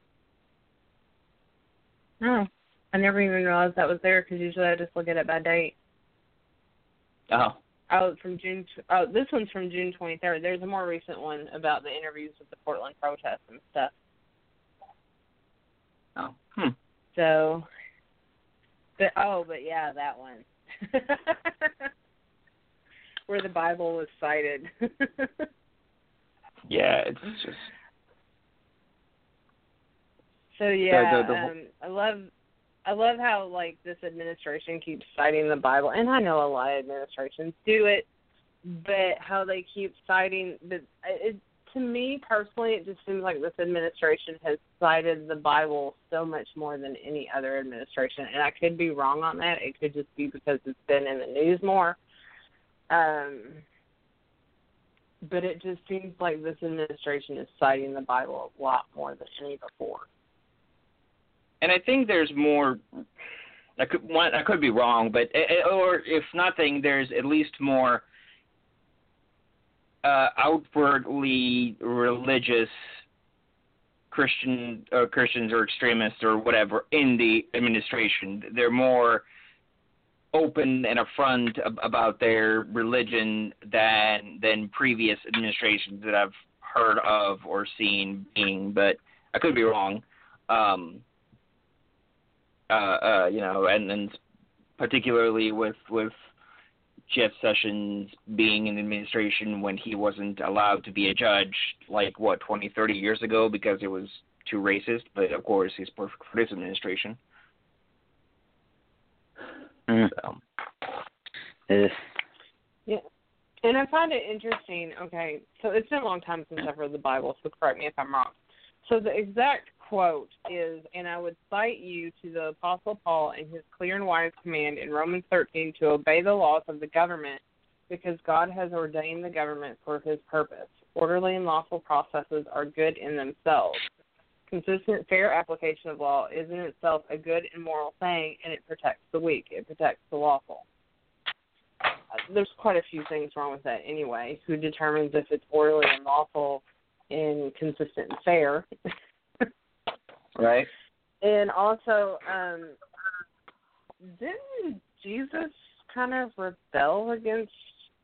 S3: Oh, I never even realized that was there because usually I just look at it by date.
S4: Oh.
S3: Oh, from June. Oh, this one's from June twenty-third. There's a more recent one about the interviews with the Portland protests and stuff.
S4: Oh. Hmm.
S3: So. But, oh, but yeah, that one. Where the Bible was cited.
S4: Yeah, it's just.
S3: So yeah,
S4: the, the, the,
S3: um, I love, I love how like this administration keeps citing the Bible, and I know a lot of administrations do it, but how they keep citing the. It, to me personally, it just seems like this administration has cited the Bible so much more than any other administration, and I could be wrong on that. It could just be because it's been in the news more. Um, but it just seems like this administration is citing the Bible a lot more than any before.
S4: And I think there's more. I could one, I could be wrong, but or if nothing, there's at least more uh, outwardly religious Christian or Christians or extremists or whatever in the administration. They're more open and upfront ab- about their religion than than previous administrations that I've heard of or seen being, but I could be wrong. Um, uh, uh, you know, and, and particularly with with Jeff Sessions being in administration when he wasn't allowed to be a judge, like, what, twenty, thirty years ago because it was too racist, but of course he's perfect for this administration.
S7: Mm.
S4: So.
S7: Uh,
S3: Yeah. And I find it interesting, okay, so it's been a long time since I've read the Bible, so correct me if I'm wrong. So the exact quote is, and I would cite you to the Apostle Paul and his clear and wise command in Romans thirteen to obey the laws of the government because God has ordained the government for his purpose. Orderly and lawful processes are good in themselves. Consistent, fair application of law is in itself a good and moral thing, and it protects the weak. It protects the lawful. There's quite a few things wrong with that anyway. Who determines if it's orderly and lawful and consistent and fair?
S4: Right.
S3: And also, um, didn't Jesus kind of rebel against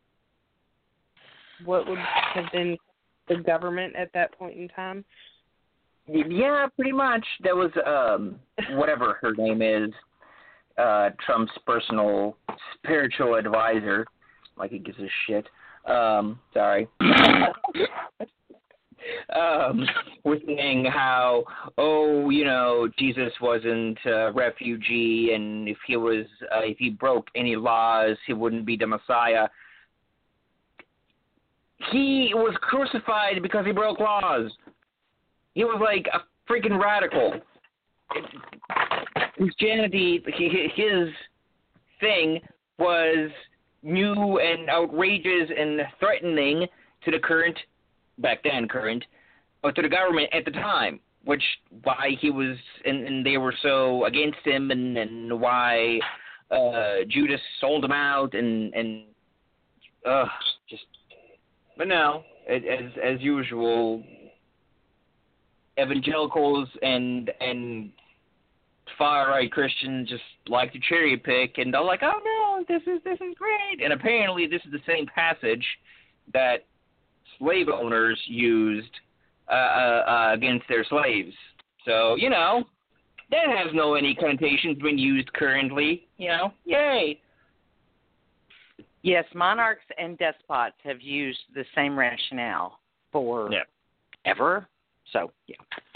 S3: what would have been the government at that point in time?
S4: Yeah, pretty much. There was, um, whatever her name is, uh, Trump's personal spiritual advisor, like he gives a shit. Um, sorry. um, was saying how, oh, you know, Jesus wasn't a refugee, and if he was, uh, if he broke any laws, he wouldn't be the Messiah. He was crucified because he broke laws. He was like a freaking radical. Christianity, his thing was new and outrageous and threatening to the current, back then current, or to the government at the time, which why he was, and, and they were so against him, and, and why uh, Judas sold him out, and, and uh, just, but no, as, as usual, evangelicals and and far-right Christians just like to cherry pick, and they're like, oh no, this is this is great. And apparently this is the same passage that slave owners used uh, uh, against their slaves. So, you know, that has no any connotations when used currently, you know, yay.
S7: yes, monarchs and despots have used the same rationale for
S4: yeah.
S7: ever. So, yeah.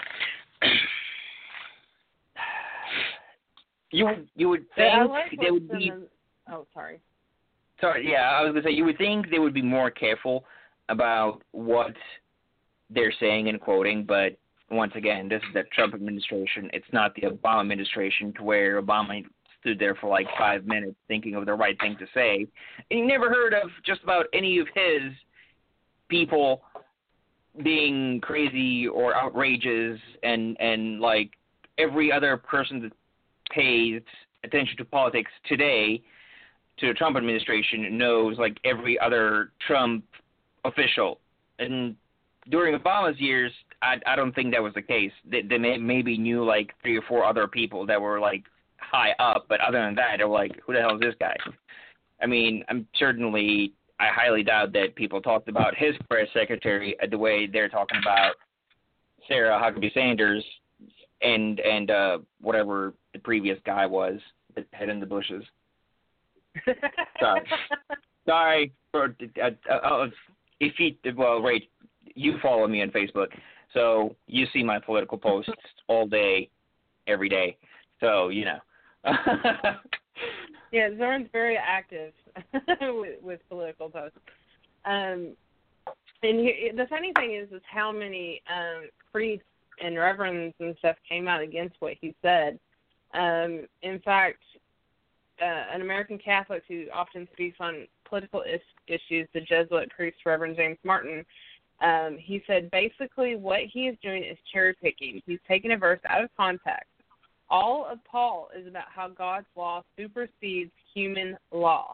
S4: You you would think
S3: Yeah, I like
S4: they
S3: what's
S4: would be.
S3: in the, oh, sorry.
S4: Sorry, yeah, I was gonna say you would think they would be more careful about what they're saying and quoting, but once again, this is the Trump administration. It's not the Obama administration, to where Obama stood there for like five minutes thinking of the right thing to say, and you never heard of just about any of his people being crazy or outrageous, and and like every other person that pays attention to politics today, to the Trump administration, knows like every other Trump official. And during Obama's years, I, I don't think that was the case. They, they may, maybe knew like three or four other people that were like high up, but other than that, they were like, who the hell is this guy? I mean, I'm certainly, I highly doubt that people talked about his press secretary the way they're talking about Sarah Huckabee Sanders and and uh, whatever the previous guy was, the head in the bushes. Sorry. Sorry. For, uh, uh, if you, well, right, you follow me on Facebook, so you see my political posts all day, every day. So, you know.
S3: Yeah, Zorn's very active with, with political posts. Um, and he, the funny thing is, is how many um, priests and reverends and stuff came out against what he said. Um, in fact, uh, an American Catholic who often speaks on political is- issues, the Jesuit priest Reverend James Martin, um, he said basically what he is doing is cherry picking. He's taking a verse out of context. All of Paul is about how God's law supersedes human law.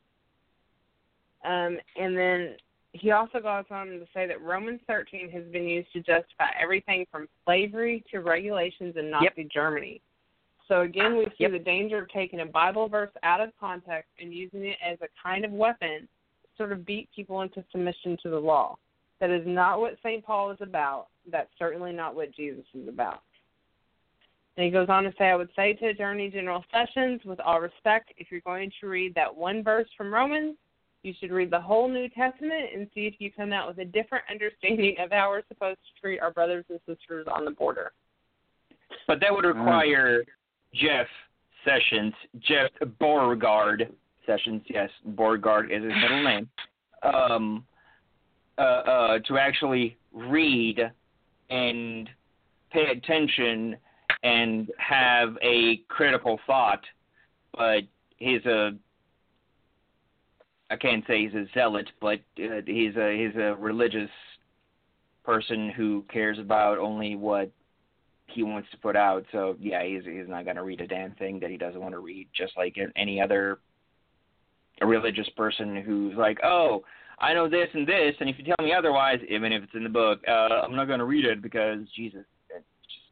S3: Um, and then he also goes on to say that Romans thirteen has been used to justify everything from slavery to regulations in Nazi
S7: Yep.
S3: Germany. So again, we see
S7: Yep.
S3: the danger of taking a Bible verse out of context and using it as a kind of weapon to sort of beat people into submission to the law. That is not what Saint Paul is about. That's certainly not what Jesus is about. And he goes on to say, I would say to Attorney General Sessions, with all respect, if you're going to read that one verse from Romans, you should read the whole New Testament and see if you come out with a different understanding of how we're supposed to treat our brothers and sisters on the border.
S4: But that would require Jeff Sessions, Jeff Beauregard Sessions, yes, Beauregard is his middle name, um, uh, uh, to actually read and pay attention and have a critical thought. But he's a, I can't say he's a zealot, but uh, he's a he's a religious person who cares about only what he wants to put out. So yeah, he's he's not going to read a damn thing that he doesn't want to read, just like any other a religious person who's like, oh, I know this and this, and if you tell me otherwise, even if it's in the book, uh, I'm not going to read it because Jesus. It's just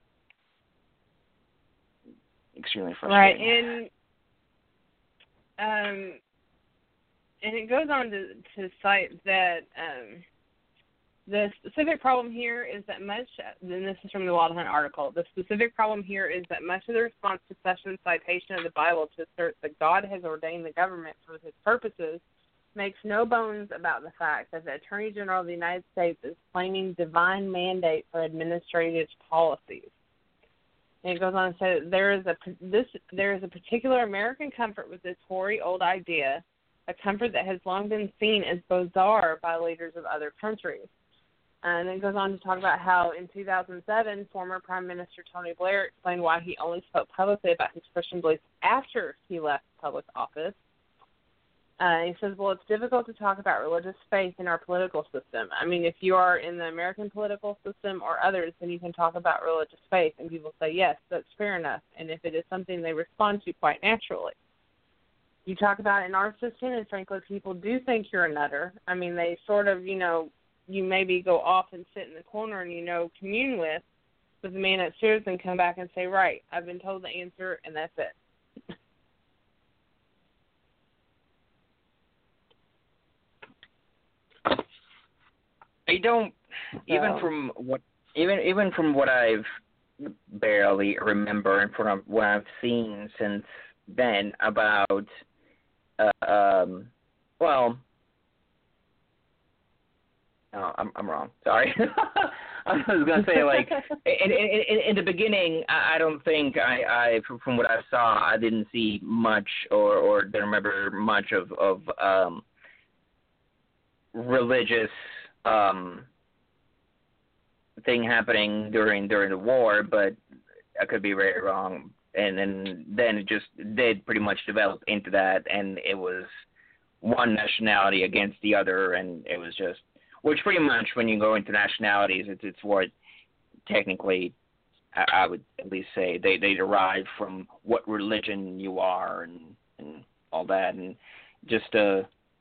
S4: extremely frustrating.
S3: Right, and um, and it goes on to to cite that um. The specific problem here is that much, and this is from the Wild Hunt article, the specific problem here is that much of the response to Sessions' citation of the Bible to assert that God has ordained the government for his purposes makes no bones about the fact that the Attorney General of the United States is claiming divine mandate for administrative policies. And it goes on to say that there is a, this, there is a particular American comfort with this hoary old idea, a comfort that has long been seen as bizarre by leaders of other countries. And it goes on to talk about how in two thousand seven, former Prime Minister Tony Blair explained why he only spoke publicly about his Christian beliefs after he left public office. Uh, he says, well, it's difficult to talk about religious faith in our political system. I mean, if you are in the American political system or others, then you can talk about religious faith, and people say, yes, that's fair enough. And if it is something they respond to quite naturally. You talk about it in our system, and frankly, people do think you're a nutter. I mean, they sort of, you know, you maybe go off and sit in the corner and, you know, commune with, with the man upstairs and come back and say, right, I've been told the answer, and that's it.
S4: I don't, even
S3: So.
S4: from what, even even from what I've barely remember and from what I've seen since then about, uh, um, well, no, I'm I'm wrong. Sorry. I was gonna say, like, in, in, in the beginning, I, I don't think I, I from what I saw, I didn't see much or or didn't remember much of of um, religious um, thing happening during during the war, but I could be very wrong. And then then it just did pretty much develop into that, and it was one nationality against the other, and it was just. Which pretty much, when you go into nationalities, it's it's what technically I, I would at least say they, they derive from what religion you are and, and all that, and just uh,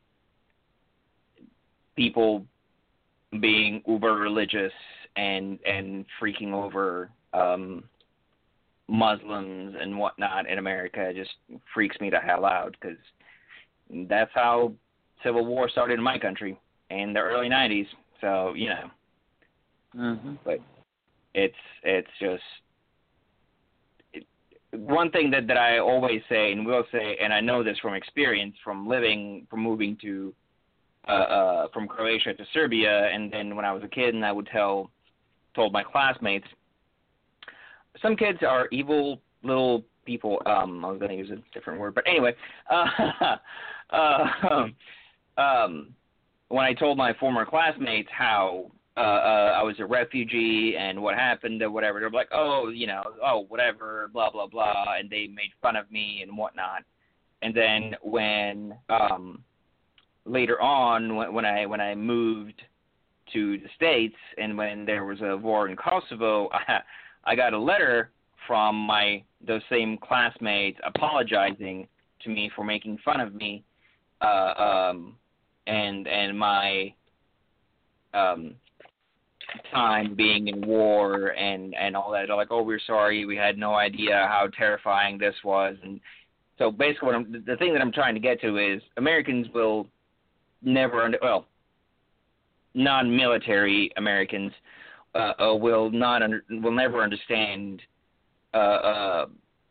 S4: people being uber religious and and freaking over um, Muslims and whatnot in America just freaks me the hell out, because that's how civil war started in my country. In the early nineties, so you know, mm-hmm. But it's it's just it, one thing that, that I always say and will say, and I know this from experience, from living, from moving to uh, uh, from Croatia to Serbia, and then when I was a kid, and I would tell told my classmates, some kids are evil little people. Um, I was going to use a different word, but anyway, uh, uh, um. When I told my former classmates how uh, uh, I was a refugee and what happened or whatever, they're like, oh, you know, oh, whatever, blah, blah, blah, and they made fun of me and whatnot. And then when um, later on, when, when I when I moved to the States and when there was a war in Kosovo, I, I got a letter from my those same classmates apologizing to me for making fun of me. Uh, um, and and my um, time being in war and, and all that. They're like, oh, we're sorry, we had no idea how terrifying this was. And so basically what I'm, the thing that I'm trying to get to is Americans will never, under, well, non-military Americans uh, uh, will not under, will never understand uh, uh,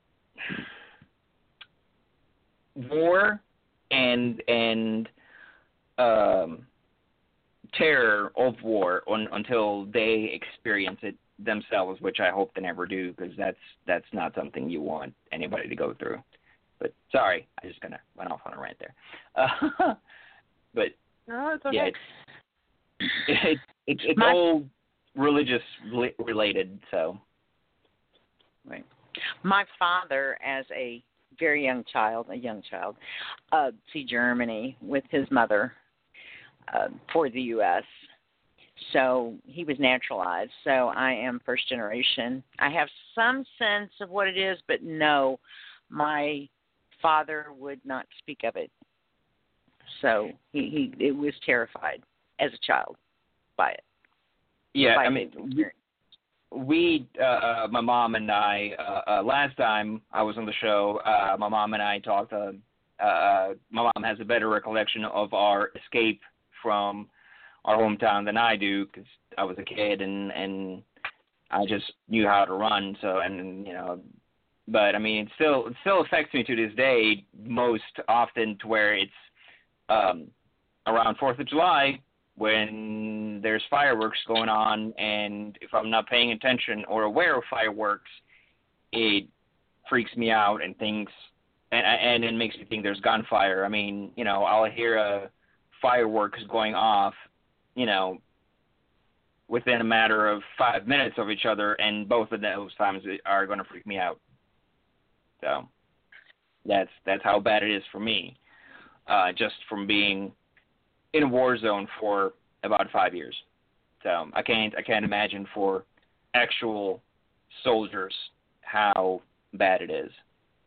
S4: war and and um, terror of war on, until they experience it themselves, which I hope they never do, because that's that's not something you want anybody to go through. But sorry, I just kind of went off on a rant there. Uh, but
S3: No, it's okay.
S4: yeah, it's it, it, it's
S7: My-
S4: all religious li- related. So
S7: Right. My father, as a very young child, a young child, uh, see Germany with his mother uh, for the U S So he was naturalized. So I am first generation. I have some sense of what it is, but no, my father would not speak of it. So he, he it was terrified as a child by it.
S4: yeah,
S7: by
S4: I
S7: his
S4: mean,
S7: experience.
S4: we, uh, uh, my mom and I, uh, uh, last time I was on the show, uh, my mom and I talked. Uh, uh, my mom has a better recollection of our escape from our hometown than I do, because I was a kid and and I just knew how to run. So and you know, but I mean, it still it still affects me to this day, most often to where it's um, around Fourth of July when there's fireworks going on, and if I'm not paying attention or aware of fireworks, it freaks me out and thinks, and and it makes me think there's gunfire. I mean, you know, I'll hear a fireworks going off, you know, within a matter of five minutes of each other, and both of those times are going to freak me out. So that's that's how bad it is for me, uh, just from being in a war zone for about five years. So I can't I can't imagine for actual soldiers how bad it is.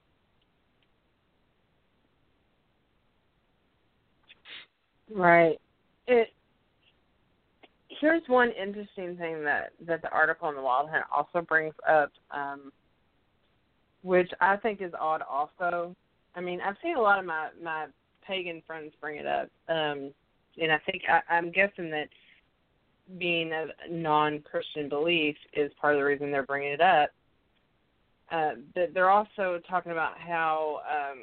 S3: Right. It. Here's one interesting thing that, that the article in the Wild Hunt also brings up, um, which I think is odd also. I mean, I've seen a lot of my, my pagan friends bring it up, um, and I think I, I'm guessing that being a non-Christian belief is part of the reason they're bringing it up. Uh, but they're also talking about how um,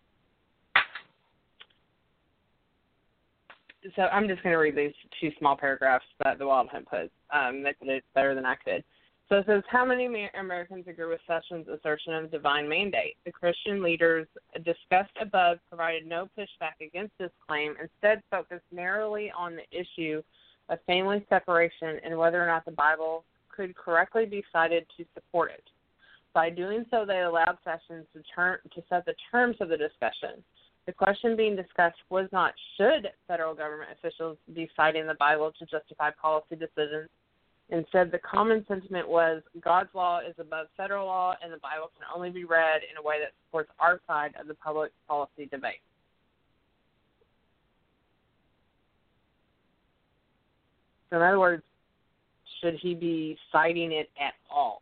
S3: so I'm just going to read these two small paragraphs that the Wild Hunt puts. Um, they put it better than I could. So it says, how many Americans agree with Sessions' assertion of divine mandate? The Christian leaders discussed above provided no pushback against this claim, instead focused narrowly on the issue of family separation and whether or not the Bible could correctly be cited to support it. By doing so, they allowed Sessions to, turn, to set the terms of the discussion. The question being discussed was not should federal government officials be citing the Bible to justify policy decisions. Instead, the common sentiment was God's law is above federal law, and the Bible can only be read in a way that supports our side of the public policy debate. So, in other words, should he be citing it at all?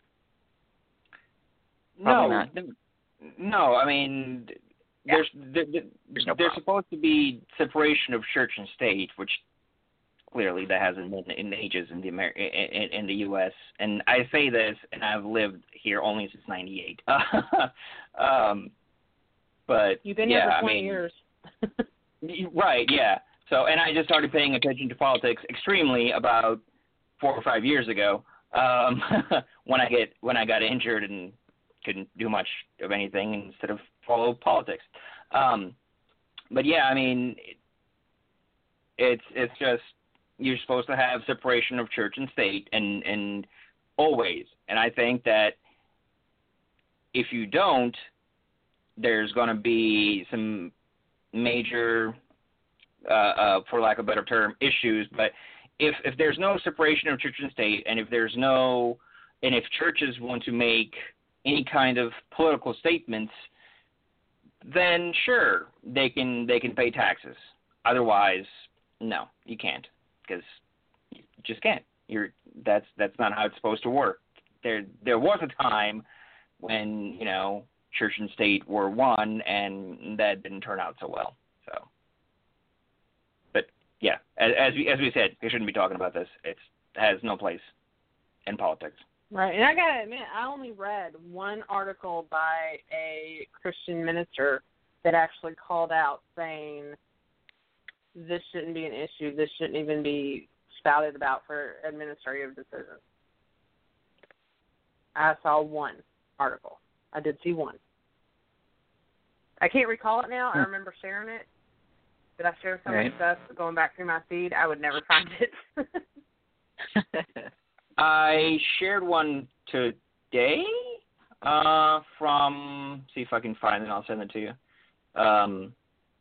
S4: No,
S7: not.
S4: no. I mean,
S7: Yeah.
S4: there's there, there,
S7: There's no
S4: there's
S7: problem.
S4: supposed to be separation of church and state, which clearly that hasn't been in ages in the Amer- in, in the U S And I say this, and I've lived here only since ninety-eight. um, but
S3: You've been
S4: yeah,
S3: here for twenty
S4: I mean,
S3: years.
S4: right? Yeah. So, and I just started paying attention to politics extremely about four or five years ago, um, when I get when I got injured and couldn't do much of anything instead of follow politics. Um, but yeah, I mean, it, it's it's just you're supposed to have separation of church and state, and and always. And I think that if you don't, there's going to be some major, uh, uh, for lack of a better term, issues. But if if there's no separation of church and state, and if there's no, and if churches want to make any kind of political statements, then sure, they can they can pay taxes. Otherwise, no, you can't, because you just can't. You're that's that's not how it's supposed to work. There there was a time when, you know, church and state were one, and that didn't turn out so well. So, but yeah, as, as we as we said, we shouldn't be talking about this. It's, it has no place in politics.
S3: Right, and I gotta admit, I only read one article by a Christian minister that actually called out saying this shouldn't be an issue. This shouldn't even be spouted about for administrative decisions. I saw one article. I did see one. I can't recall it now. I remember sharing it. Did I share some
S4: right.
S3: of the stuff going back through my feed? I would never find it.
S4: I shared one today uh, from, see if I can find it, I'll send it to you, um,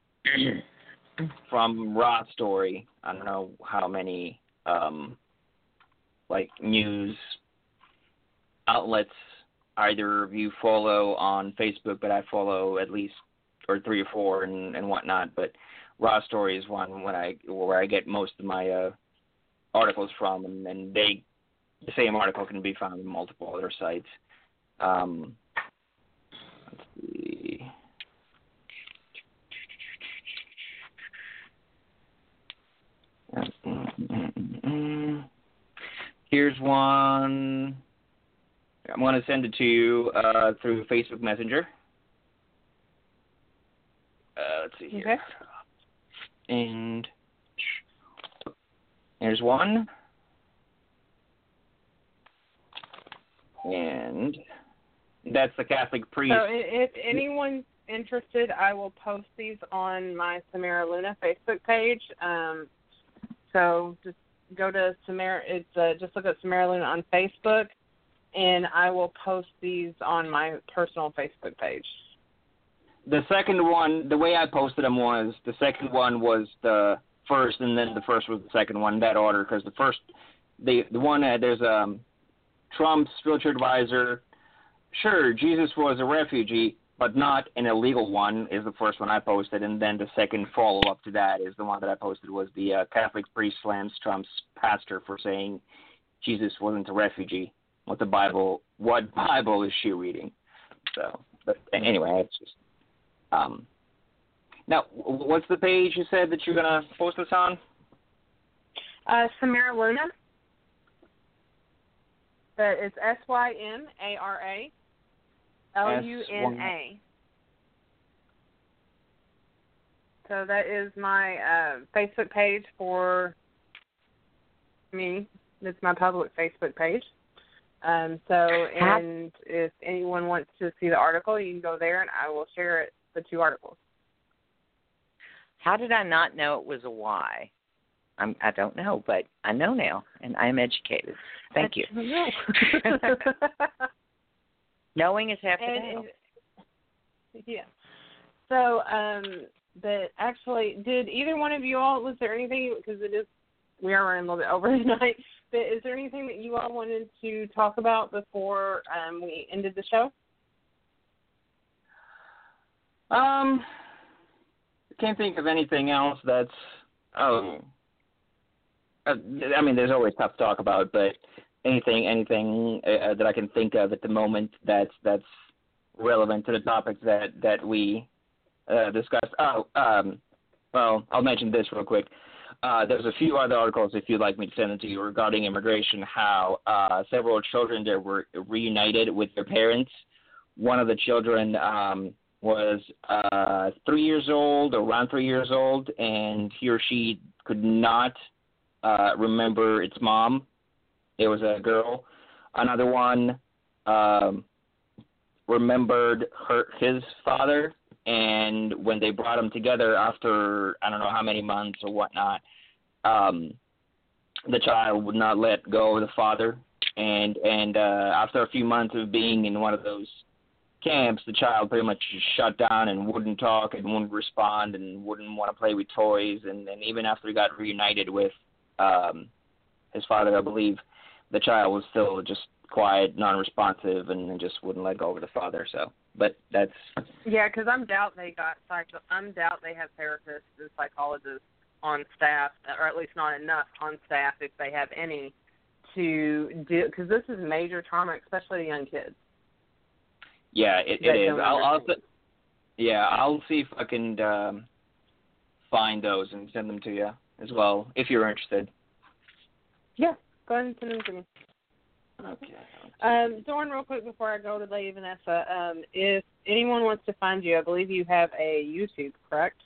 S4: from Raw Story. I don't know how many, um, like, news outlets either of you follow on Facebook, but I follow at least or three or four and, and whatnot. But Raw Story is one when I where I get most of my uh, articles from, and, and they the same article can be found on multiple other sites. Um, let's see. Here's one. I'm going to send it to you uh, through Facebook Messenger. Uh, let's see here.
S3: Okay.
S4: And here's one. And that's the Catholic priest.
S3: So if anyone's interested, I will post these on my Samara Luna Facebook page. Um, so just go to Samara. It's uh, just look at Samara Luna on Facebook, and I will post these on my personal Facebook page.
S4: The second one, the way I posted them was the second one was the first, and then the first was the second one in that order. Because the first, the the one uh, there's um Trump's spiritual advisor. Sure, Jesus was a refugee, but not an illegal one. Is the first one I posted, and then the second follow up to that is the one that I posted was the uh, Catholic priest slams Trump's pastor for saying Jesus wasn't a refugee. What the Bible? What Bible is she reading? So, but anyway, it's just. Um, now, what's the page you said that you're gonna post this on?
S3: Uh, Samara Luna. But it's S Y M A R A L U N A. So that is my uh, Facebook page for me. It's my public Facebook page. Um, so, and if anyone wants to see the article, you can go there, and I will share it, the two articles.
S7: How did I not know it was a Y? I'm, I don't know, but I know now, and I'm educated. Thank you. Knowing is half the battle.
S3: Yeah. So, um, but actually, did either one of you all, was there anything, because it is, we are running a little bit over tonight, but is there anything that you all wanted to talk about before um, we ended the show?
S4: Um, I can't think of anything else that's, oh, uh, I mean, there's always tough to talk about, but anything, anything uh, that I can think of at the moment that's that's relevant to the topics that that we uh, discussed. Oh, um, well, I'll mention this real quick. Uh, there's a few other articles, if you'd like me to send them to you, regarding immigration. How uh, several children there were reunited with their parents. One of the children um, was uh, three years old, around three years old, and he or she could not uh, remember its mom. It was a girl. Another one um, remembered her his father, and when they brought them together after I don't know how many months or whatnot, um, the child would not let go of the father, and and uh, after a few months of being in one of those camps, the child pretty much shut down and wouldn't talk and wouldn't respond and wouldn't want to play with toys, and, and even after he got reunited with um, his father, I believe, the child was still just quiet, non-responsive, and just wouldn't let go of the father. So, but that's
S3: yeah, because I'm doubt they got psych. I'm doubt they have therapists and psychologists on staff, or at least not enough on staff, if they have any, to do, because this is major trauma, especially to young kids.
S4: Yeah, it, it is. I'll, I'll yeah, I'll see if I can um, find those and send them to you as well, if you're interested.
S3: Yeah, go ahead and send them to me.
S4: Okay.
S3: Um, Dorn, real quick before I go to Lady Vanessa, um, if anyone wants to find you, I believe you have a YouTube, correct?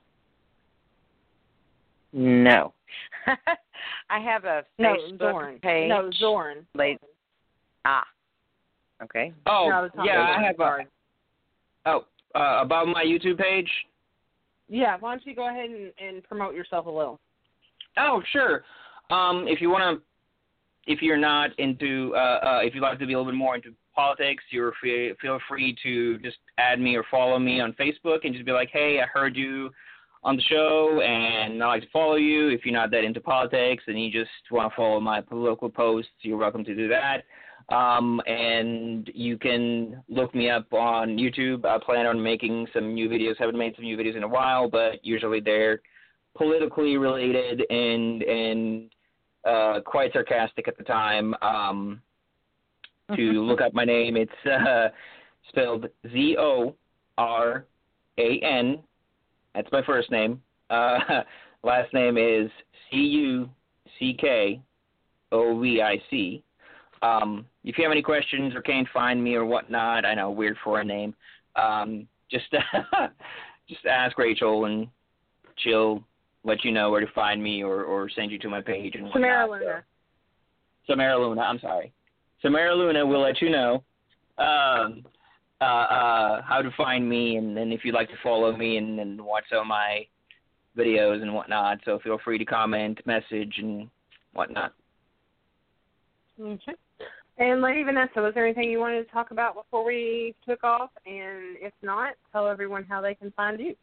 S7: No. I have a
S3: No,
S7: Facebook
S3: Zorn.
S7: page.
S3: No, Zorn.
S7: Late. Ah. Okay.
S4: Oh,
S3: No, I was talking
S4: yeah,
S3: about
S4: I have
S3: Zorn.
S4: a, oh, uh, about my YouTube page?
S3: Yeah, why don't you go ahead and, and promote yourself a little?
S4: Oh, sure. Um, if you want to, if you're not into, uh, uh, if you'd like to be a little bit more into politics, you're free, feel free to just add me or follow me on Facebook and just be like, hey, I heard you on the show and I'd like to follow you. If you're not that into politics and you just want to follow my political posts, you're welcome to do that. Um, and you can look me up on YouTube. I plan on making some new videos. Haven't made some new videos in a while, but usually they're politically related and and uh, quite sarcastic at the time. Um, to look up my name, it's uh, spelled Z O R A N. That's my first name. Uh, last name is C U C K O V I C. Um, if you have any questions or can't find me or whatnot, I know, weird for a name, um, just just ask Rachel and she'll let you know where to find me or, or send you to my page and whatnot.
S3: Samara Luna.
S4: So, Samara Luna, I'm sorry. Samara Luna will let you know um, uh, uh, how to find me and, and if you'd like to follow me and, and watch some of my videos and whatnot. So feel free to comment, message, and whatnot.
S3: Okay. And Lady Vanessa, was there anything you wanted to talk about before we took off? And if not, tell everyone how they can find you.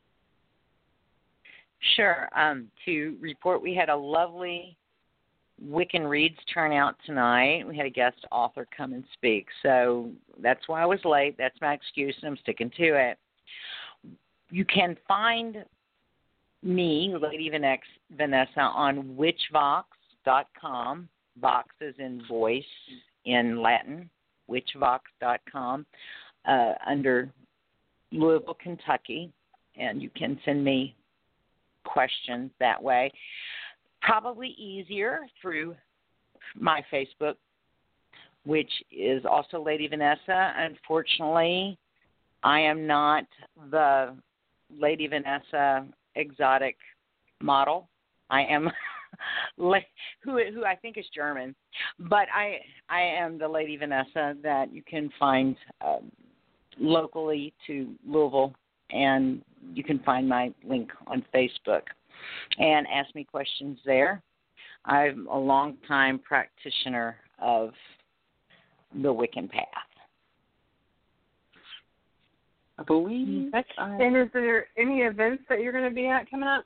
S7: Sure. Um, to report, we had a lovely Wiccan Reads turnout tonight. We had a guest author come and speak. So that's why I was late. That's my excuse, and I'm sticking to it. You can find me, Lady Vanessa, on witchvox dot com. Vox is in voice in Latin, witchvox dot com, uh, under Louisville, Kentucky, and you can send me questions that way. Probably easier through my Facebook, which is also Lady Vanessa. Unfortunately, I am not the Lady Vanessa exotic model. I am who who I think is German, but I I am the Lady Vanessa that you can find um, locally to Louisville, and you can find my link on Facebook and ask me questions there. I'm a long-time practitioner of the Wiccan path.
S4: I believe.
S3: Okay.
S4: I...
S3: And is there any events that you're going to be at coming up?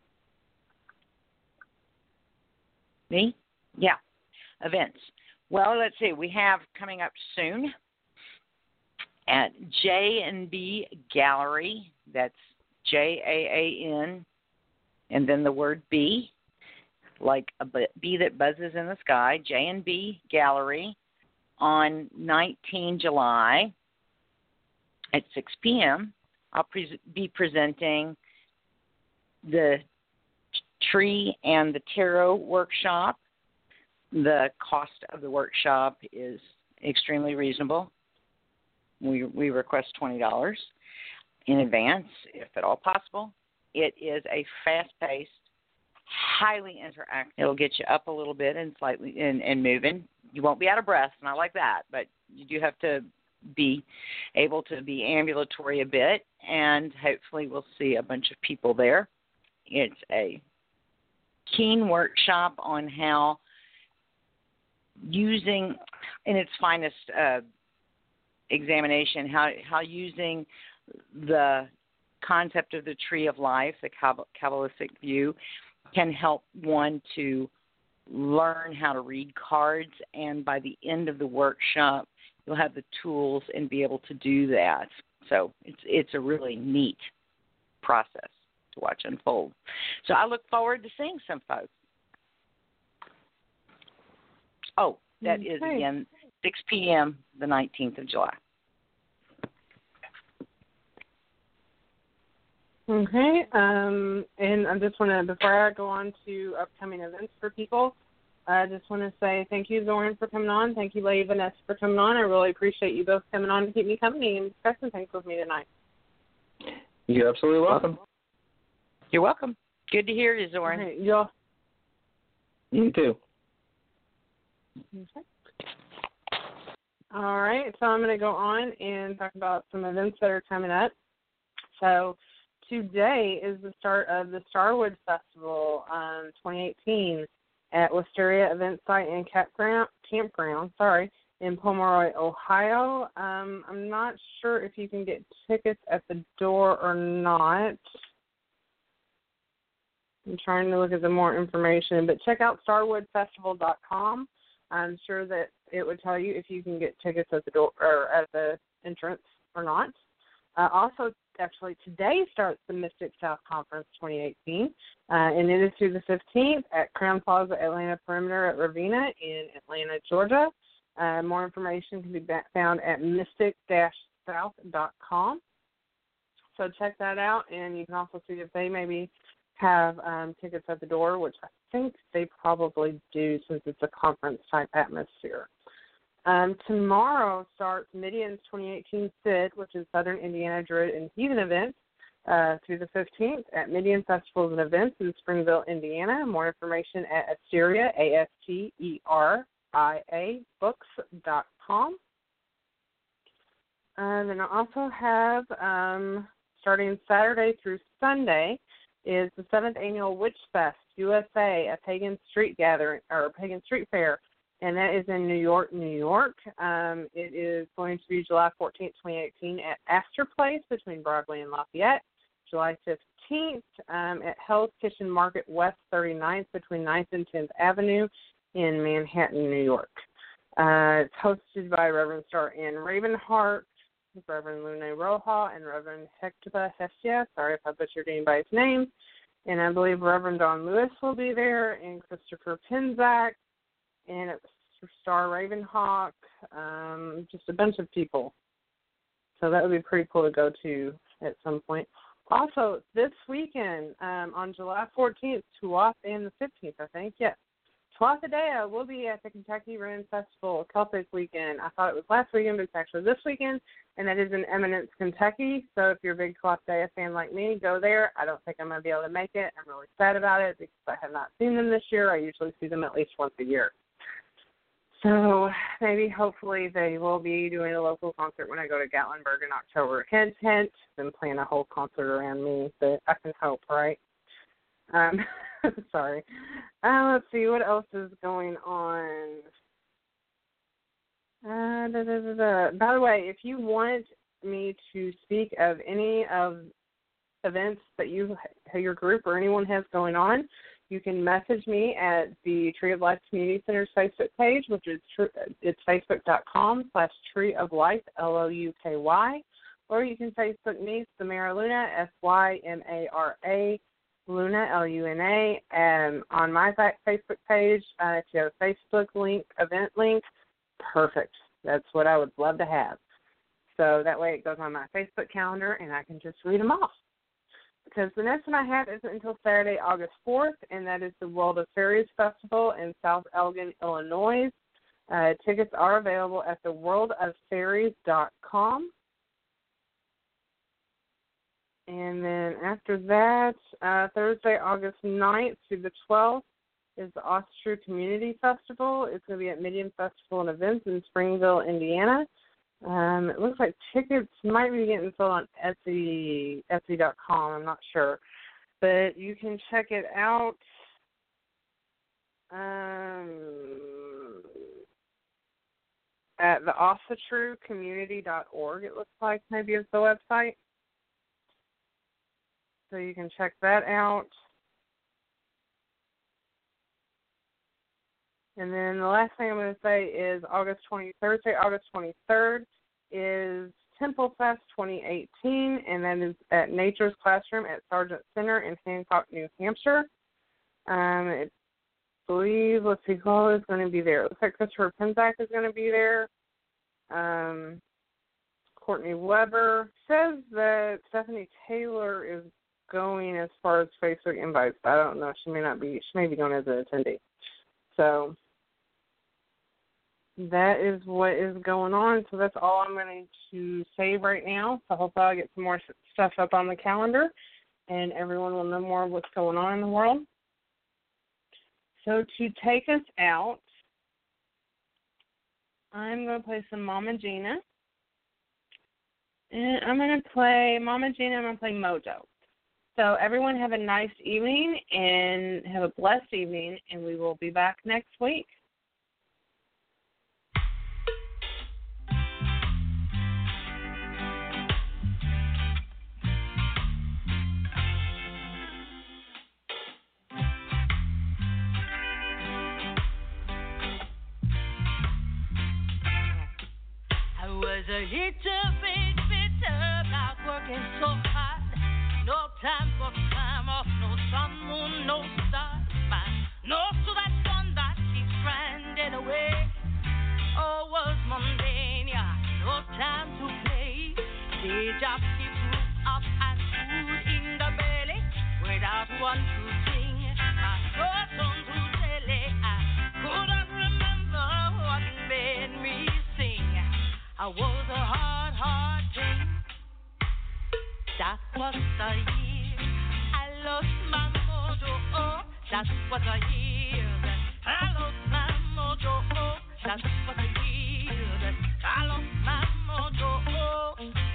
S7: Me? Yeah. Events. Well, let's see. We have coming up soon at J and B Gallery. That's J A A N and then the word B, like a bee that buzzes in the sky, J and B Gallery on the nineteenth of July at six p.m. I'll pre- be presenting the Tree and the Tarot workshop. The cost of the workshop is extremely reasonable. We we request twenty dollars in advance, if at all possible. It is a fast-paced, highly interactive. It'll get you up a little bit and slightly and, and moving. You won't be out of breath, not like that, but you do have to be able to be ambulatory a bit, and hopefully we'll see a bunch of people there. It's a keen workshop on how using, in its finest uh, examination, how how using the concept of the tree of life, the Kabbalistic view, can help one to learn how to read cards, and by the end of the workshop, you'll have the tools and be able to do that. So it's it's a really neat process to watch unfold. So I look forward to seeing some folks. Oh, that
S3: okay.
S7: is, again, six p.m. the nineteenth of July.
S3: Okay. Um, and I just want to, before I go on to upcoming events for people, I just want to say thank you, Zoran, for coming on. Thank you, Lady Vanessa, for coming on. I really appreciate you both coming on to keep me company and discussing things with me tonight.
S4: You're absolutely welcome.
S7: You're welcome. Good to hear you, Zoran.
S3: Okay, y'all.
S4: You too.
S3: Okay. All right, so I'm going to go on and talk about some events that are coming up. So today is the start of the Starwood Festival um, twenty eighteen at Wisteria Event Site and Campground, Campground sorry, in Pomeroy, Ohio. Um, I'm not sure if you can get tickets at the door or not. I'm trying to look at some more information, but check out starwood festival dot com. I'm sure that it would tell you if you can get tickets at the door or at the entrance or not. Uh, also, actually, today starts the Mystic South Conference twenty eighteen, uh, and it is through the fifteenth at Crown Plaza Atlanta Perimeter at Ravenna in Atlanta, Georgia. Uh, more information can be found at mystic dash south dot com. So check that out, and you can also see if they maybe have um, tickets at the door, which I think they probably do since it's a conference-type atmosphere. Um, tomorrow starts Midian's twenty eighteen S I D, which is Southern Indiana Druid and Heathen Events, uh, through the fifteenth at Midian Festivals and Events in Springville, Indiana. More information at Asteria, A S T E R I A, books dot com. And then I also have, um, starting Saturday through Sunday, is the seventh Annual Witch Fest U S A, a pagan street gathering, or pagan street fair, and that is in New York, New York. Um, it is going to be July fourteenth, twenty eighteen at Astor Place between Broadway and Lafayette. July fifteenth um, at Hell's Kitchen Market West thirty-ninth between ninth and tenth Avenue in Manhattan, New York. Uh, it's hosted by Reverend Star Ann Ravenhart, Reverend Lune Roja, and Reverend Hector Hestia. Sorry if I butchered anybody's name. And I believe Reverend Don Lewis will be there, and Christopher Pinzak, and Star Ravenhawk, um, just a bunch of people. So that would be pretty cool to go to at some point. Also, this weekend, um, on July fourteenth, Tuath and the fifteenth, I think, yes. Tuatha Dea will be at the Kentucky Ruin Festival Celtic weekend. I thought it was last weekend, but it's actually this weekend, and that is in Eminence, Kentucky. So if you're a big Tuatha Dea fan like me, go there. I don't think I'm going to be able to make it. I'm really sad about it because I have not seen them this year. I usually see them at least once a year. So maybe, hopefully, they will be doing a local concert when I go to Gatlinburg in October. Hint, hint, then plan a whole concert around me, but I can hope, right? Um, sorry. Uh, let's see, what else is going on? Uh, da, da, da, da. By the way, if you want me to speak of any of events that you, your group or anyone has going on, you can message me at the Tree of Life Community Center's Facebook page, which is tr- it's facebook.com slash Tree of Life, L O U K Y, or you can Facebook me, Samara Luna, S Y M A R A, Luna, L U N A, and on my Facebook page, uh, if you have a Facebook link, event link, perfect. That's what I would love to have. So that way it goes on my Facebook calendar, and I can just read them off. Because the next one I have isn't until Saturday, August fourth, and that is the World of Fairies Festival in South Elgin, Illinois. Uh, tickets are available at the world of fairies dot com. And then after that, uh, Thursday, August ninth through the twelfth is the Ostrue Community Festival. It's going to be at Midian Festival and Events in Springville, Indiana. Um, it looks like tickets might be getting sold on Etsy, Etsy dot com. I'm not sure. But you can check it out. Um, at the ostrue community dot org, it looks like maybe is the website. So you can check that out. And then the last thing I'm going to say is August twentieth, Thursday, August twenty-third is Temple Fest twenty eighteen, and that is at Nature's Classroom at Sargent Center in Hancock, New Hampshire. Um, I believe, let's see, who all is going to be there? It looks like Christopher Pinzak is going to be there. Um, Courtney Weber says that Stephanie Taylor is going as far as Facebook invites. I don't know. She may not be. She may be going as an attendee. So that is what is going on. So that's all I'm going to say right now. So hopefully I'll get some more stuff up on the calendar, and everyone will know more of what's going on in the world. So to take us out, I'm going to play some Mama Gina. And I'm going to play Mama Gina. I'm going to play Mojo. So everyone have a nice evening and have a blessed evening, and we will be back next week.
S1: I was a little bit bitter about working so hard. No time for time off, no sun, moon, no stars. No to that sun that keeps grinding away. Oh, was mundane, yeah, no time to play. Day job keep roof up and food in the belly. Without one to sing, my soul turned to jelly. I couldn't remember what made me sing. I was a hard, hard thing. That was the year I lost my mojo. Oh, that was the year that I lost my mojo. Oh, that was the year that I lost my mojo. Oh,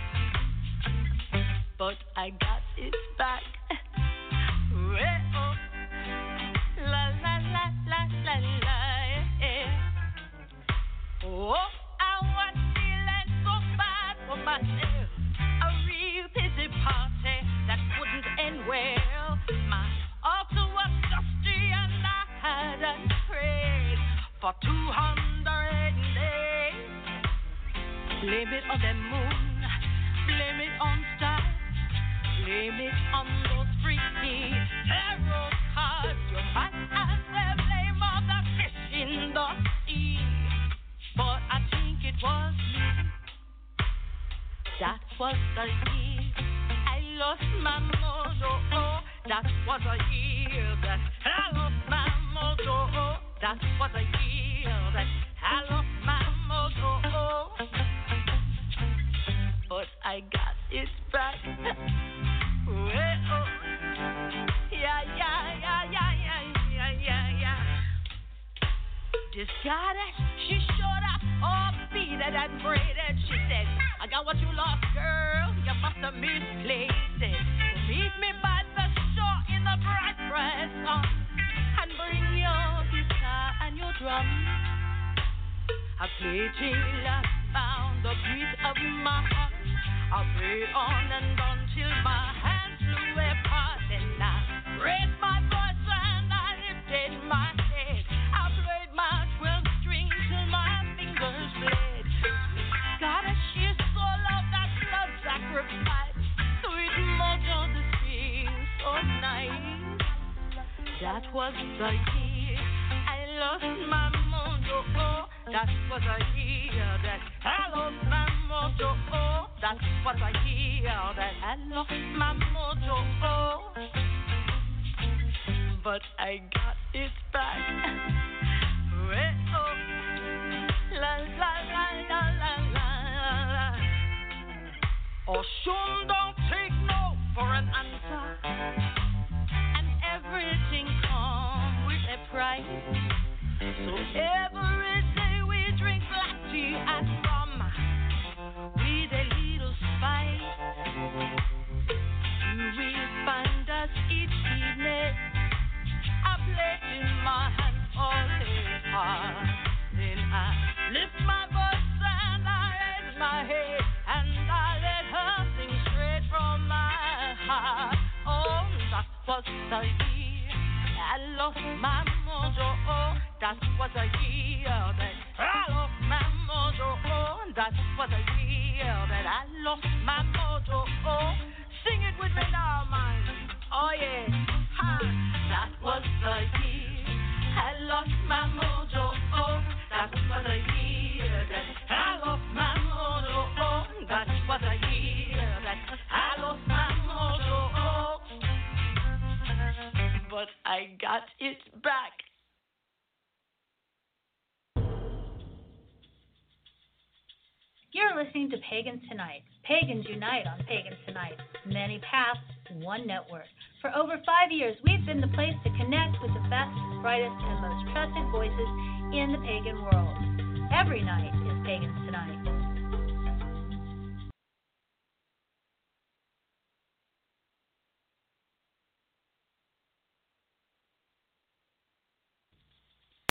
S1: but I got it back. Oh, la la la la la la. Yeah. Oh, I was feeling so bad for myself. A real pity party that wouldn't end well. My altar was dusty and I hadn't prayed for two hundred days. Blame it on the moon, blame it on stars, blame it on those freaky tarot cards. You might as well blame all the fish in the sea, but I think it was me. That was the year I lost my mojo. Oh, that was the year that I lost my mojo. Oh, that was the year that I lost my mojo. Oh, but I got it back. Well, yeah, yeah, yeah, yeah, yeah, yeah, yeah, yeah. This goddess, she showed up all beaded and braided. She said, I got what you lost, girl. You must have misplaced it. Meet me by the shore in the bright, bright sun and bring your guitar and your drum. I play till I found the beat of my heart. I play on and on till my hands flew apart. And I raised my voice and I lifted my head. I played my twelve string till my fingers bled. God, she so loved that love sacrifice. Sweet mojo, the thing so nice. That was the year I lost my mojo. Oh, that was the year that I lost my mojo. Oh, that was the year that I lost my mojo. Oh, but I got it back. Well, la la la la la la. Oshun don't take no for an answer, and everything comes with a price. So every day we drink black tea and rum with a little spice. You will find us each evening. I play in my hand all day hard. Then I lift my voice and I raise my head and I let her sing straight from my heart. Oh, that was the year I lost my mojo. Oh, that was the year that I lost my mojo. Oh, that was the year that I lost my mojo. Oh, sing it with me now, man. Oh yeah, ha. That was the year I lost my mojo. Oh, that was the year that I lost my mojo. Oh, that was the year that I lost my mojo. Oh. I got it back.
S8: You're listening to Pagans Tonight. Pagans unite on Pagans Tonight. Many paths, one network. For over five years, we've been the place to connect with the best, brightest, and most trusted voices in the pagan world. Every night is Pagans Tonight.